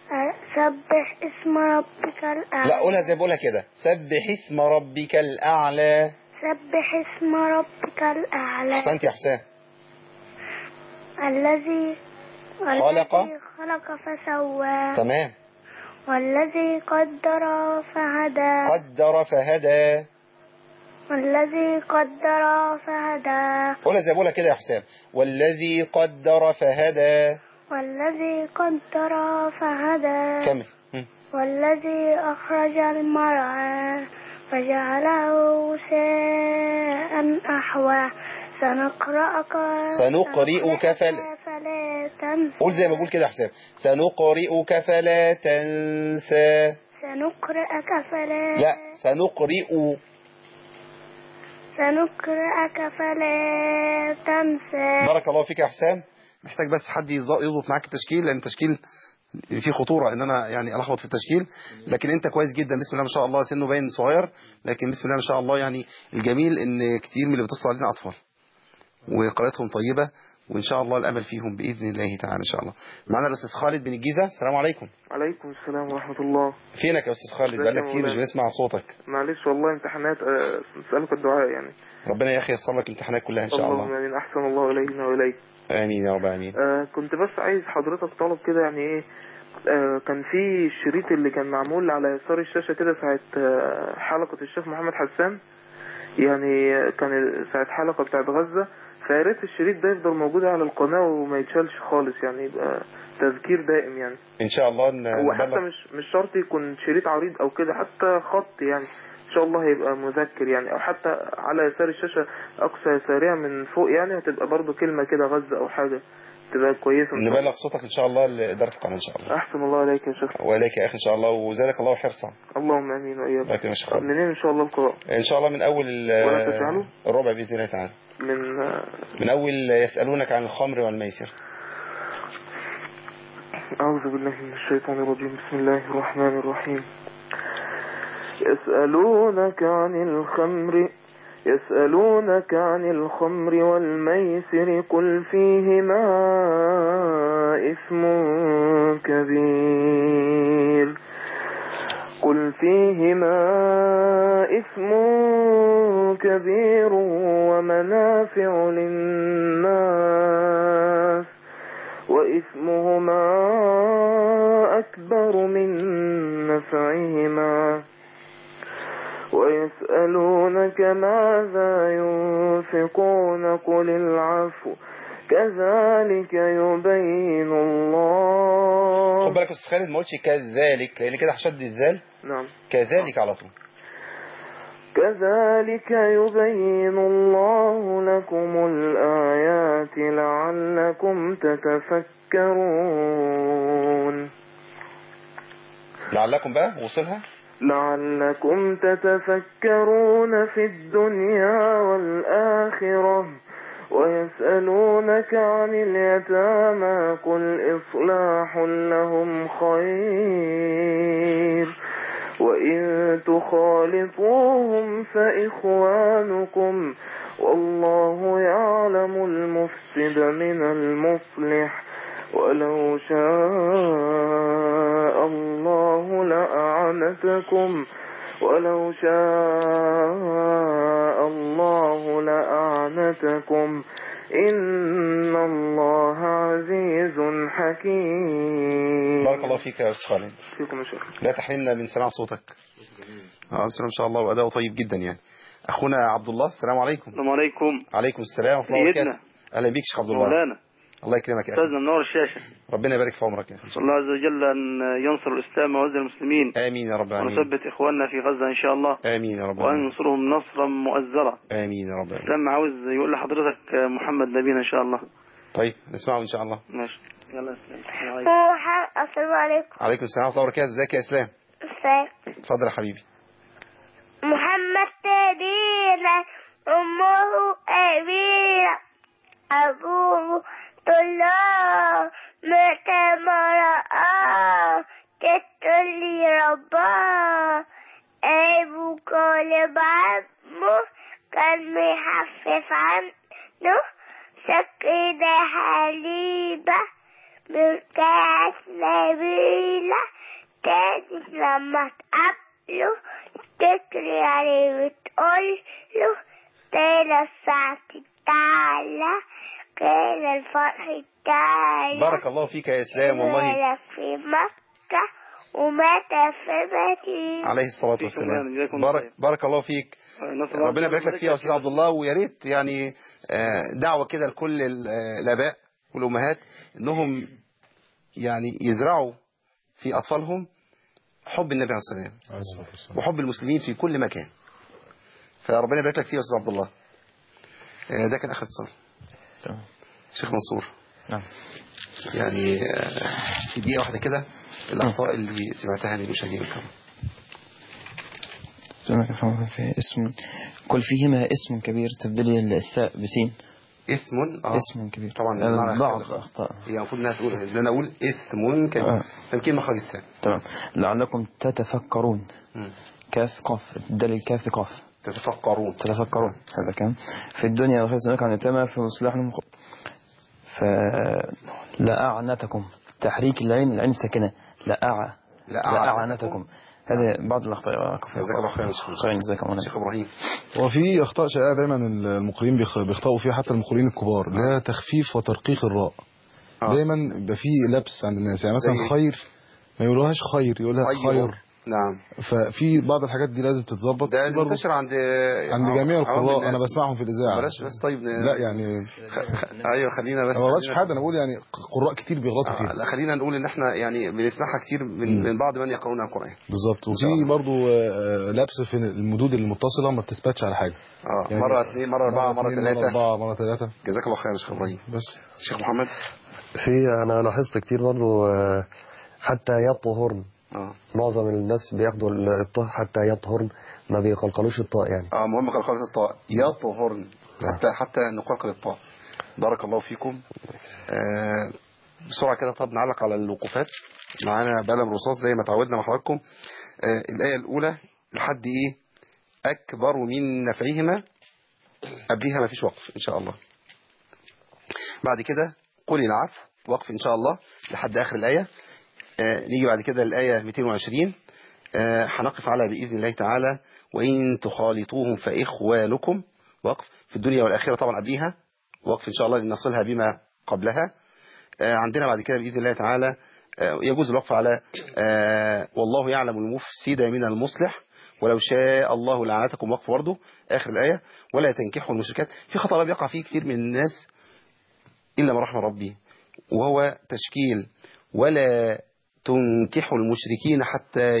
سبح اسم ربك الأعلى. لا قولها زي بقولها كده. سبح اسم ربك الأعلى. سبح اسم ربك الأعلى. أحسنت يا حسام. الذي خلق خلق فسوى. تمام. والذي قدر فهدى. قدر فهدى. والذي قدر فهدى. قولها زي بقولها كده يا حسام. والذي قدر فهدى. والذي قدر فهدى. كمل. والذي أخرج المرعى فجعله ساء أحوى. سنقرأك سنقرئك فلا فلا تنسى. قول زي ما بقول كده يا حسام. سنقرئك فلا تنسى. سنقرئك فلا لا سنقرئ سنقرئك فلا تنسى. بارك الله فيك يا حسام. محتاج بس حد يضبط معاك التشكيل، لأن التشكيل في خطورة ان انا يعني الخبط في التشكيل، لكن انت كويس جدا بسم الله ما شاء الله. سنه باين صغير لكن بسم الله ما شاء الله. يعني الجميل ان كتير من اللي بيتصل علينا اطفال وقراءتهم طيبة، وان شاء الله الامل فيهم باذن الله تعالى ان شاء الله. معنا الاستاذ خالد من الجيزة. السلام عليكم. عليكم السلام ورحمة الله. فينك يا استاذ خالد؟ بقالنا كتير مش بنسمع صوتك. معلش والله امتحانات نسألك الدعاء يعني. ربنا يا اخي ييسر لك الامتحانات كلها ان شاء الله. اللهم امين. احسن الله الينا واليك. امين يا رب امين. آه كنت بس عايز حضرتك طلب كده يعني ايه. آه كان في الشريط اللي كان معمول على يسار الشاشة كده ساعة آه حلقة الشيخ محمد حسان، يعني كان ساعة حلقة بتاعت غزة، فياريت الشريط ده يفضل موجود على القناة وما يتشالش خالص، يعني يبقى تذكير دائم يعني ان شاء الله. هو حتى مش مش شرط يكون شريط عريض او كده، حتى خط يعني ان شاء الله هيبقى مذكر يعني، او حتى على يسار الشاشة اقصى يسارية من فوق يعني هتبقى برضو كلمة كده غزة او حاجة تبقى كويسة. نبلغ صوتك ان شاء الله لإدارة القناة ان شاء الله. احسن الله عليك يا شيخ. وعليك يا اخي ان شاء الله، وزادك الله حرصا. اللهم امين واياك. طب منين ان شاء الله القراءة؟ ان شاء الله من اول ولا تجعله الربع باذن الله تعالى. من من اول يسألونك عن الخمر والميسر. أعوذ بالله من الشيطان الرجيم. بسم الله الرحمن الرحيم. يسألونك عن الخمر يسألونك عن الخمر والميسر قل فيهما إثم كبير قل فيهما إثم كبير ومنافع للناس وإثمهما أكبر من نفعهما ويسألونك ماذا ينفقون قل العفو كذلك يبين الله. خد بالك يا أستاذ خالد ما قلتش كذلك لأن كده هشدد الذال. نعم كذلك على طول. كذلك يبين الله لكم الآيات لعلكم تتفكرون. لعلكم بقى وصلها لعلكم تتفكرون في الدنيا والآخرة ويسألونك عن اليتامى قل إصلاح لهم خير وإن تخالطوهم فإخوانكم والله يعلم المفسد من المصلح ولو شاء الله لأعنتكم ولو شاء الله لأعنتكم إن الله عزيز حكيم. بارك الله فيك يا أستاذ خالد. فيكم يا شيخ. لا تحرمنا من سماع صوتك. اه بسم إن شاء الله وأداؤه طيب جدا يعني. أخونا عبد الله السلام عليكم. السلام عليكم. عليكم السلام ورحمة الله وبركاته. أهلا بيك شيخ عبد الله. مولانا. الله يكرمك يا أخي. أستاذنا منور الشاشة. ربنا يبارك في عمرك يا أخي. صلى الله عز وجل أن ينصر الإسلام ويعز المسلمين. آمين يا رب العالمين. ونثبت إخواننا في غزة إن شاء الله. آمين يا رب العالمين. وأن ينصرهم نصرا مؤزرا. آمين يا رب العالمين. الإسلام عاوز يقول لحضرتك محمد نبينا إن شاء الله. طيب نسمعه إن شاء الله. ماشي. يلا السلام السلام عليكم. عليكم السلام ورحمة الله وبركاته. ازيك يا إسلام؟ ازيك؟ اتفضل يا حبيبي. محمد تدينا أمه أميرة أبوه طلاب متى ما رآه تتلي رباه أبو كل بعمه كان محفف عنه سكينة حليبة من كاس نبيلة تاني لما تقابله تجري عليه وتقول له تاني الساعة تعالى كان الفرح تعالى. بارك الله فيك يا إسلام والله. في مكة ومات في مدينة عليه الصلاة والسلام. بارك, بارك الله فيك. ربنا يبارك لك فيها يا أستاذ عبد الله. ويا ريت يعني دعوة كده لكل الآباء والأمهات إنهم يعني يزرعوا في أطفالهم حب النبي عليه الصلاة والسلام وحب المسلمين في كل مكان. فربنا يبارك لك فيه يا أستاذ عبد الله. ده كان آخر اتصال. تمام. شيخ منصور. نعم. يعني في دقيقة واحدة كده الأخطاء اللي سمعتها من مشاهدين الكرام. في اسم كل فيهما اسم كبير تبدل الثاء بسين. اسم آه. اسم كبير طبعا بعض الأخطاء هي المفروض انها تقول ان انا اقول اسم كبير آه. تمكين مخرج الثاء. تمام. لعلكم تتفكرون. م. كاف قاف دل الكاف قاف تتفكرون تتفكرون هذا كان في الدنيا وخير سنك عن التامة في مصلاح المخ فلأعنتكم تحريك العين العين ساكنة لأع لأعنتكم هذه بعض الأخطاء. جزاك الله خير جزاك الله شيخ إبراهيم. وفي أخطاء شائعة دايما المقرئين بيخطئوا فيها حتى المقرئين الكبار اللي هي تخفيف وترقيق الراء. آه. دايما يبقى في لبس عند الناس يعني مثلا خير ما يقولوهاش خير يقولها خير. نعم. ففي بعض الحاجات دي لازم تتظبط. ده منتشر عند عند جميع القراء. انا بسمعهم في الاذاعه. بلاش بس طيب لا يعني خ... ايوه خلينا بس ما بقولش حاجه. انا بقول يعني قراء كتير بيغلطوا فيها. آه لا خلينا نقول ان احنا يعني بنسمعها كتير من, من بعض من يقرؤون القرآن. بالظبط. وفي برضه لبس في المدود المتصله ما بتثبتش على حاجه. اه يعني مره اثنين مره اربعه مره ثلاثه مره اربعه مره ثلاثه. جزاك الله خير يا شيخ ابراهيم. بس شيخ محمد في انا لاحظت كتير برضه حتى يطهرن. اه معظم الناس بياخدوا الطاء حتى يطهرن ما بيقلقلوش الطاء يعني. اه مهم قلقلة الطاء يطهرن حتى حتى نقلقل الطاء. بارك الله فيكم. آه بسرعة كده طب نعلق على الوقوفات. معانا بقلم رصاص زي ما تعودنا مع حضراتكم. آه الآية الأولى لحد إيه أكبر من نفعهما قبلها ما فيش وقف إن شاء الله. بعد كده قل العفو وقف إن شاء الله لحد آخر الآية. آه نيجي بعد كده للآية مئتين وعشرين. آه هنقف على بإذن الله تعالى وإن تخالطوهم فإخوانكم وقف في الدنيا والآخرة طبعا قبلها وقف إن شاء الله لنصلها بما قبلها. عندنا بعد كده بإذن الله تعالى يجوز الوقف على والله يعلم المفسد من المصلح ولو شاء الله لعنتكم، وقف برضه آخر الآية. ولا تنكحوا المشركات. في خطأ بيقع فيه كثير من الناس إلا ما رحم ربي، وهو تشكيل ولا تنكحوا المشركين حتى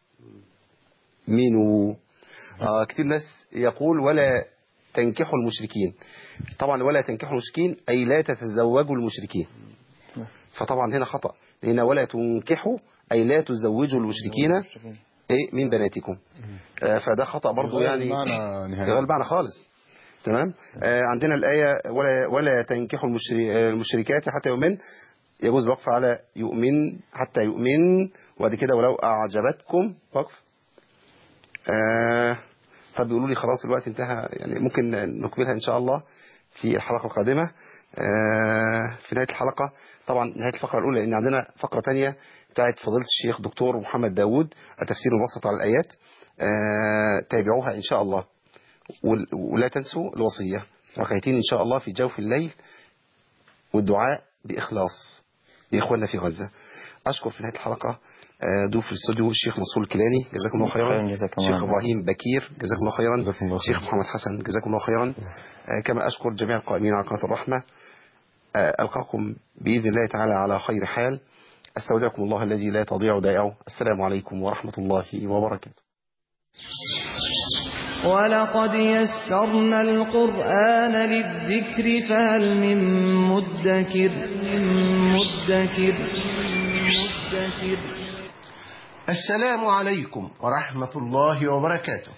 يؤمنوا. آه كثير ناس يقول ولا تنكحوا المشركين، طبعا ولا تنكحوا المشركين أي لا تتزوجوا المشركين، فطبعا هنا خطأ، لأن ولا تنكحوا أي لا تزوجوا المشركين ايه من بناتكم. آه فده خطأ برضو، يعني غير المعنى خالص. تمام. آه عندنا الآية ولا ولا تنكحوا المشركات حتى يؤمن، يجوز الوقف على يؤمن حتى يؤمن، وبعد كده ولو أعجبتكم وقف. آه فبيقولوا لي خلاص الوقت انتهى، يعني ممكن نكملها إن شاء الله في الحلقة القادمة. آه في نهاية الحلقة طبعا نهاية الفقرة الأولى، لأن عندنا فقرة تانية بتاعت فضيلة الشيخ دكتور محمد داود التفسير المبسط على الآيات. آه تابعوها إن شاء الله، ولا تنسوا الوصية ركعتين إن شاء الله في جوف الليل، والدعاء بإخلاص لإخواننا في غزة. أشكر في نهاية الحلقة ضيوف في الاستوديو الشيخ منصور الكيلاني جزاكم الله خيرا، الشيخ إبراهيم بكير جزاكم الله خيرا، الشيخ محمد حسن جزاكم الله خيرا. كما أشكر جميع القائمين على قناة الرحمة. ألقاكم بإذن الله تعالى على خير حال. أستودعكم الله الذي لا تضيع ودائعه. السلام عليكم ورحمة الله وبركاته. ولقد يسرنا القرآن للذكر فهل من مدكر من مدكر مدكر. السلام عليكم ورحمة الله وبركاته.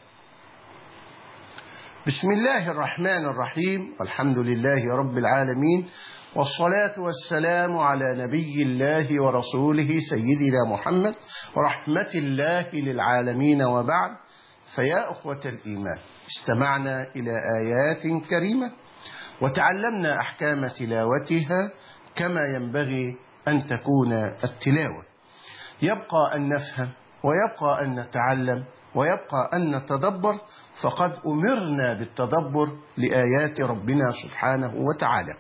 بسم الله الرحمن الرحيم، والحمد لله رب العالمين، والصلاة والسلام على نبي الله ورسوله سيدنا محمد ورحمة الله للعالمين، وبعد. فيا أخوة الإيمان، استمعنا إلى آيات كريمة وتعلمنا أحكام تلاوتها كما ينبغي أن تكون التلاوة. يبقى أن نفهم، ويبقى أن نتعلم، ويبقى أن نتدبر، فقد أمرنا بالتدبر لآيات ربنا سبحانه وتعالى.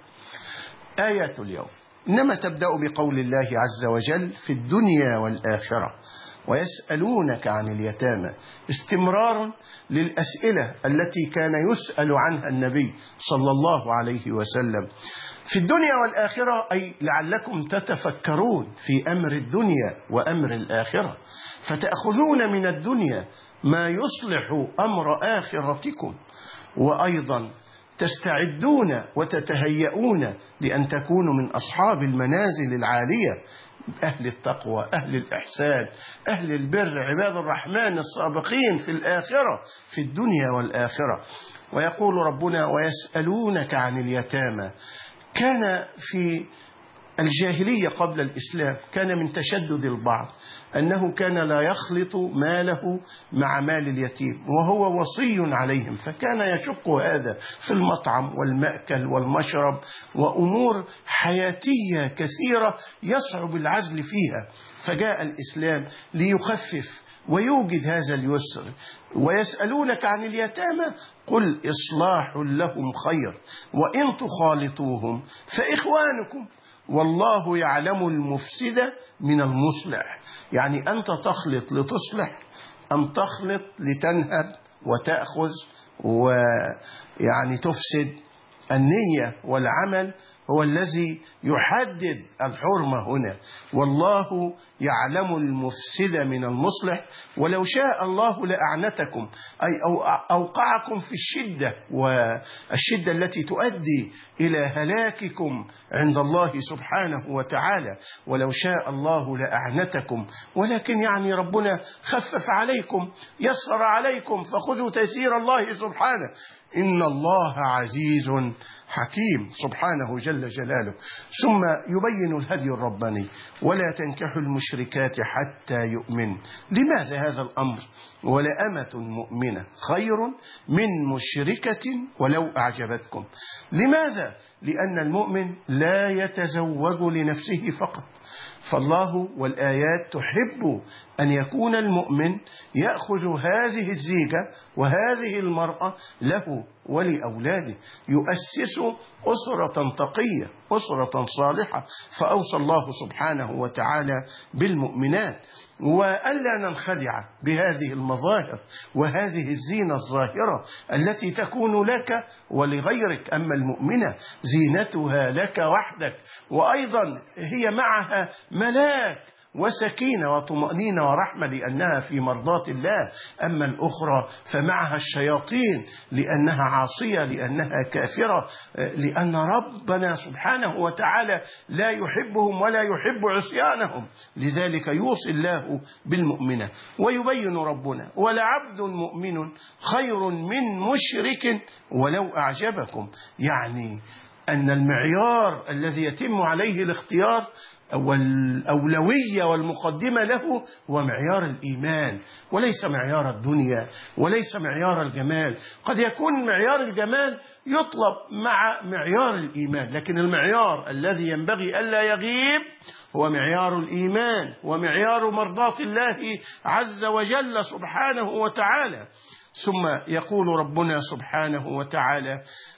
آيات اليوم إنما تبدأ بقول الله عز وجل في الدنيا والآخرة ويسألونك عن اليتامى، استمرار للأسئلة التي كان يسأل عنها النبي صلى الله عليه وسلم. في الدنيا والآخرة أي لعلكم تتفكرون في أمر الدنيا وأمر الآخرة، فتأخذون من الدنيا ما يصلح أمر آخرتكم، وأيضا تستعدون وتتهيئون لأن تكونوا من أصحاب المنازل العالية، أهل التقوى، أهل الإحسان، أهل البر، عباد الرحمن السابقين في الآخرة في الدنيا والآخرة. ويقول ربنا ويسألونك عن اليتامى. كان في الجاهلية قبل الإسلام كان من تشدد البعض أنه كان لا يخلط ماله مع مال اليتيم، وهو وصي عليهم، فكان يشق هذا في المطعم والمأكل والمشرب وأمور حياتية كثيرة يصعب العزل فيها. فجاء الإسلام ليخفف ويوجد هذا اليسر. ويسألونك عن اليتامى قل إصلاح لهم خير وإن تخالطوهم فإخوانكم والله يعلم المفسد من المصلح. يعني أنت تخلط لتصلح أم تخلط لتنهب وتأخذ ويعني تفسد؟ النية والعمل هو الذي يحدد الحرمة هنا. والله يعلم المفسد من المصلح، ولو شاء الله لأعنتكم أي أوقعكم في الشدة، والشدة التي تؤدي إلى هلاككم عند الله سبحانه وتعالى. ولو شاء الله لأعنتكم، ولكن يعني ربنا خفف عليكم، يسر عليكم، فخذوا تيسير الله سبحانه. إن الله عزيز حكيم سبحانه جل جلاله. ثم يبين الهدي الرباني ولا تنكحوا المشركات حتى يؤمن. لماذا هذا الأمر؟ ولأمة مؤمنة خير من مشركة ولو أعجبتكم. لماذا؟ لأن المؤمن لا يتزوج لنفسه فقط، فالله والآيات تحب أن يكون المؤمن يأخذ هذه الزيجة وهذه المرأة له ولأولاده، يؤسس أسرة تقية، أسرة صالحة. فأوصى الله سبحانه وتعالى بالمؤمنات، وألا ننخدع بهذه المظاهر وهذه الزينة الظاهرة التي تكون لك ولغيرك. أما المؤمنة زينتها لك وحدك، وأيضا هي معها ملاك وسكينة وطمأنينة ورحمة لأنها في مرضاة الله. أما الأخرى فمعها الشياطين لأنها عاصية، لأنها كافرة، لأن ربنا سبحانه وتعالى لا يحبهم ولا يحب عصيانهم. لذلك يوصي الله بالمؤمنة ويبين ربنا: ولعبد مؤمن خير من مشرك ولو أعجبكم. يعني أن المعيار الذي يتم عليه الاختيار والأولوية والمقدمة له هو معيار الإيمان، وليس معيار الدنيا، وليس معيار الجمال. قد يكون معيار الجمال يطلب مع معيار الإيمان، لكن المعيار الذي ينبغي ألا يغيب هو معيار الإيمان ومعيار مرضاة الله عز وجل سبحانه وتعالى. ثم يقول ربنا سبحانه وتعالى: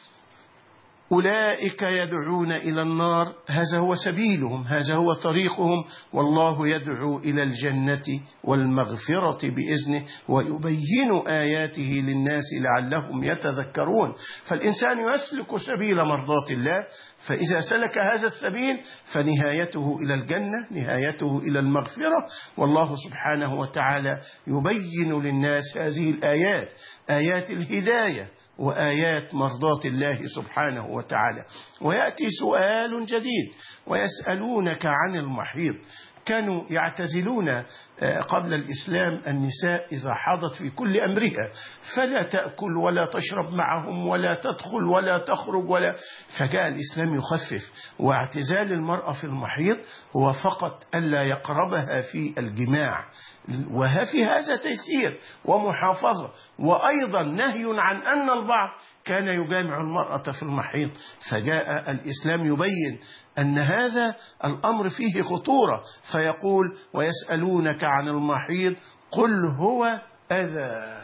أولئك يدعون إلى النار، هذا هو سبيلهم، هذا هو طريقهم، والله يدعو إلى الجنة والمغفرة بإذنه ويبين آياته للناس لعلهم يتذكرون. فالإنسان يسلك سبيل مرضاة الله، فإذا سلك هذا السبيل فنهايته إلى الجنة، نهايته إلى المغفرة. والله سبحانه وتعالى يبين للناس هذه الآيات، آيات الهداية وآيات مرضاة الله سبحانه وتعالى. ويأتي سؤال جديد: ويسألونك عن المحيض. كانوا يعتزلون قبل الإسلام النساء إذا حاضت في كل أمرها، فلا تأكل ولا تشرب معهم ولا تدخل ولا تخرج ولا. فجاء الإسلام يخفف، واعتزال المرأة في المحيض هو فقط ألا يقربها في الجماع، وفي هذا تيسير ومحافظة، وأيضا نهي عن أن البعض كان يجامع المرأة في المحيض. فجاء الإسلام يبين أن هذا الأمر فيه خطورة، فيقول: ويسألونك عن المحيض قل هو أذى.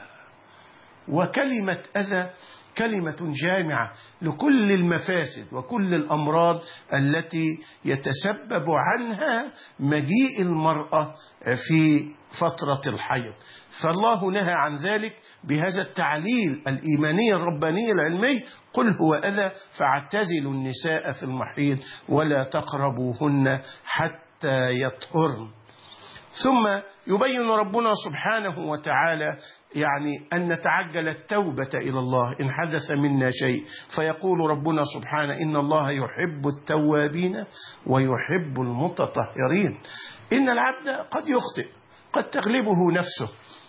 وكلمة أذى كلمة جامعة لكل المفاسد وكل الأمراض التي يتسبب عنها مجيء المرأة في فترة الحيض. فالله نهى عن ذلك بهذا التعليل الإيماني الرباني العلمي: قل هو أذى فاعتزلوا النساء في المحيض ولا تقربوهن حتى يطهرن. ثم يبين ربنا سبحانه وتعالى يعني أن نتعجل التوبة إلى الله إن حدث منا شيء، فيقول ربنا سبحانه: إن الله يحب التوابين ويحب المتطهرين. إن العبد قد يخطئ، قد تغلبه نفسه،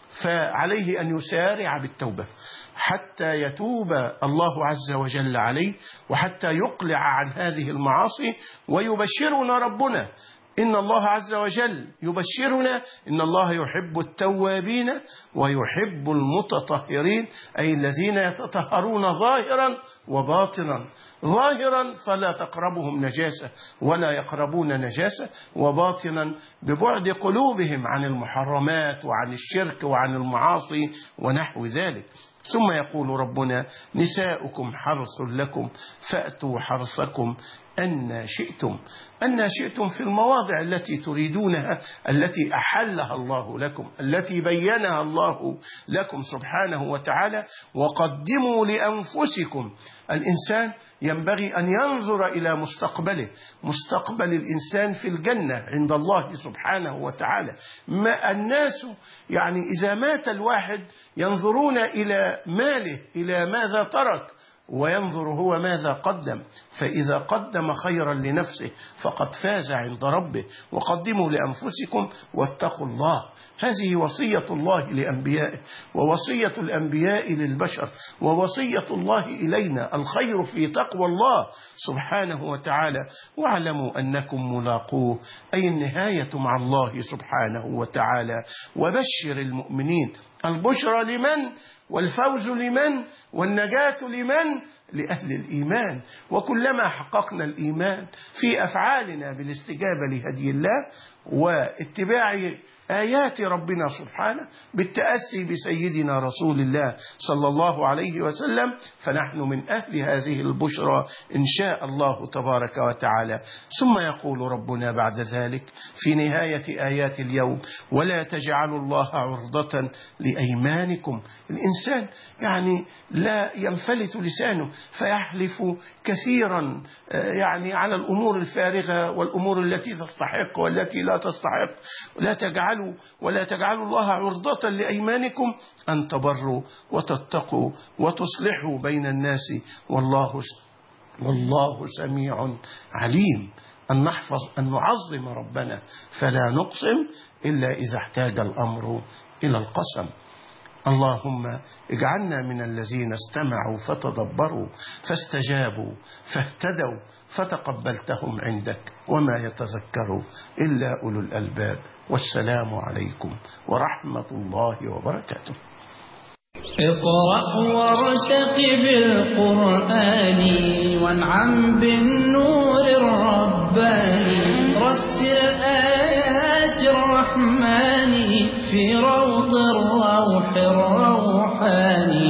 فعليه أن يسارع بالتوبة حتى يتوب الله عز وجل عليه، وحتى يقلع عن هذه المعاصي. ويبشرنا ربنا إن الله عز وجل يبشرنا إن الله يحب التوابين ويحب المتطهرين، أي الذين يتطهرون ظاهرا وباطنا. ظاهرا فلا تقربهم نجاسة ولا يقربون نجاسة، وباطنا ببعد قلوبهم عن المحرمات وعن الشرك وعن المعاصي ونحو ذلك. ثم يقول ربنا: نساؤكم حرث لكم فأتوا حرثكم أن شئتم. أن شئتم في المواضع التي تريدونها، التي أحلها الله لكم، التي بينها الله لكم سبحانه وتعالى. وقدموا لأنفسكم. الإنسان ينبغي أن ينظر إلى مستقبله، مستقبل الإنسان في الجنة عند الله سبحانه وتعالى. ما الناس يعني إذا مات الواحد ينظرون إلى ماله، إلى ماذا ترك، وينظر هو ماذا قدم. فإذا قدم خيرا لنفسه فقد فاز عند ربه. وقدموا لأنفسكم واتقوا الله. هذه وصية الله لأنبيائه، ووصية الأنبياء للبشر، ووصية الله إلينا: الخير في تقوى الله سبحانه وتعالى. واعلموا أنكم ملاقوه، أي النهاية مع الله سبحانه وتعالى. وبشر المؤمنين البشرى لمن؟ والفوز لمن؟ والنجاة لمن؟ لأهل الإيمان. وكلما حققنا الإيمان في أفعالنا بالاستجابة لهدي الله واتباع آيات ربنا سبحانه بالتأسي بسيدنا رسول الله صلى الله عليه وسلم، فنحن من أهل هذه البشرى إن شاء الله تبارك وتعالى. ثم يقول ربنا بعد ذلك في نهاية آيات اليوم: ولا تجعلوا الله عرضة لأيمانكم. الإنسان يعني لا ينفلت لسانه فيحلف كثيرا يعني على الأمور الفارغة والأمور التي تستحق والتي لا تستحق. لا تجعلوا ولا تجعلوا الله عرضة لأيمانكم أن تبروا وتتقوا وتصلحوا بين الناس والله والله سميع عليم. أن نحفظ أن نعظم ربنا فلا نقسم إلا إذا احتاج الأمر إلى القسم. اللهم اجعلنا من الذين استمعوا فتدبروا فاستجابوا فاهتدوا فتقبلتهم عندك، وما يتذكر إلا أولو الألباب. والسلام عليكم ورحمة الله وبركاته. اقرأ وارتقب القرآن وانعم بالنور الرباني، رتل آيات الرحمن في روض الروح الروحاني.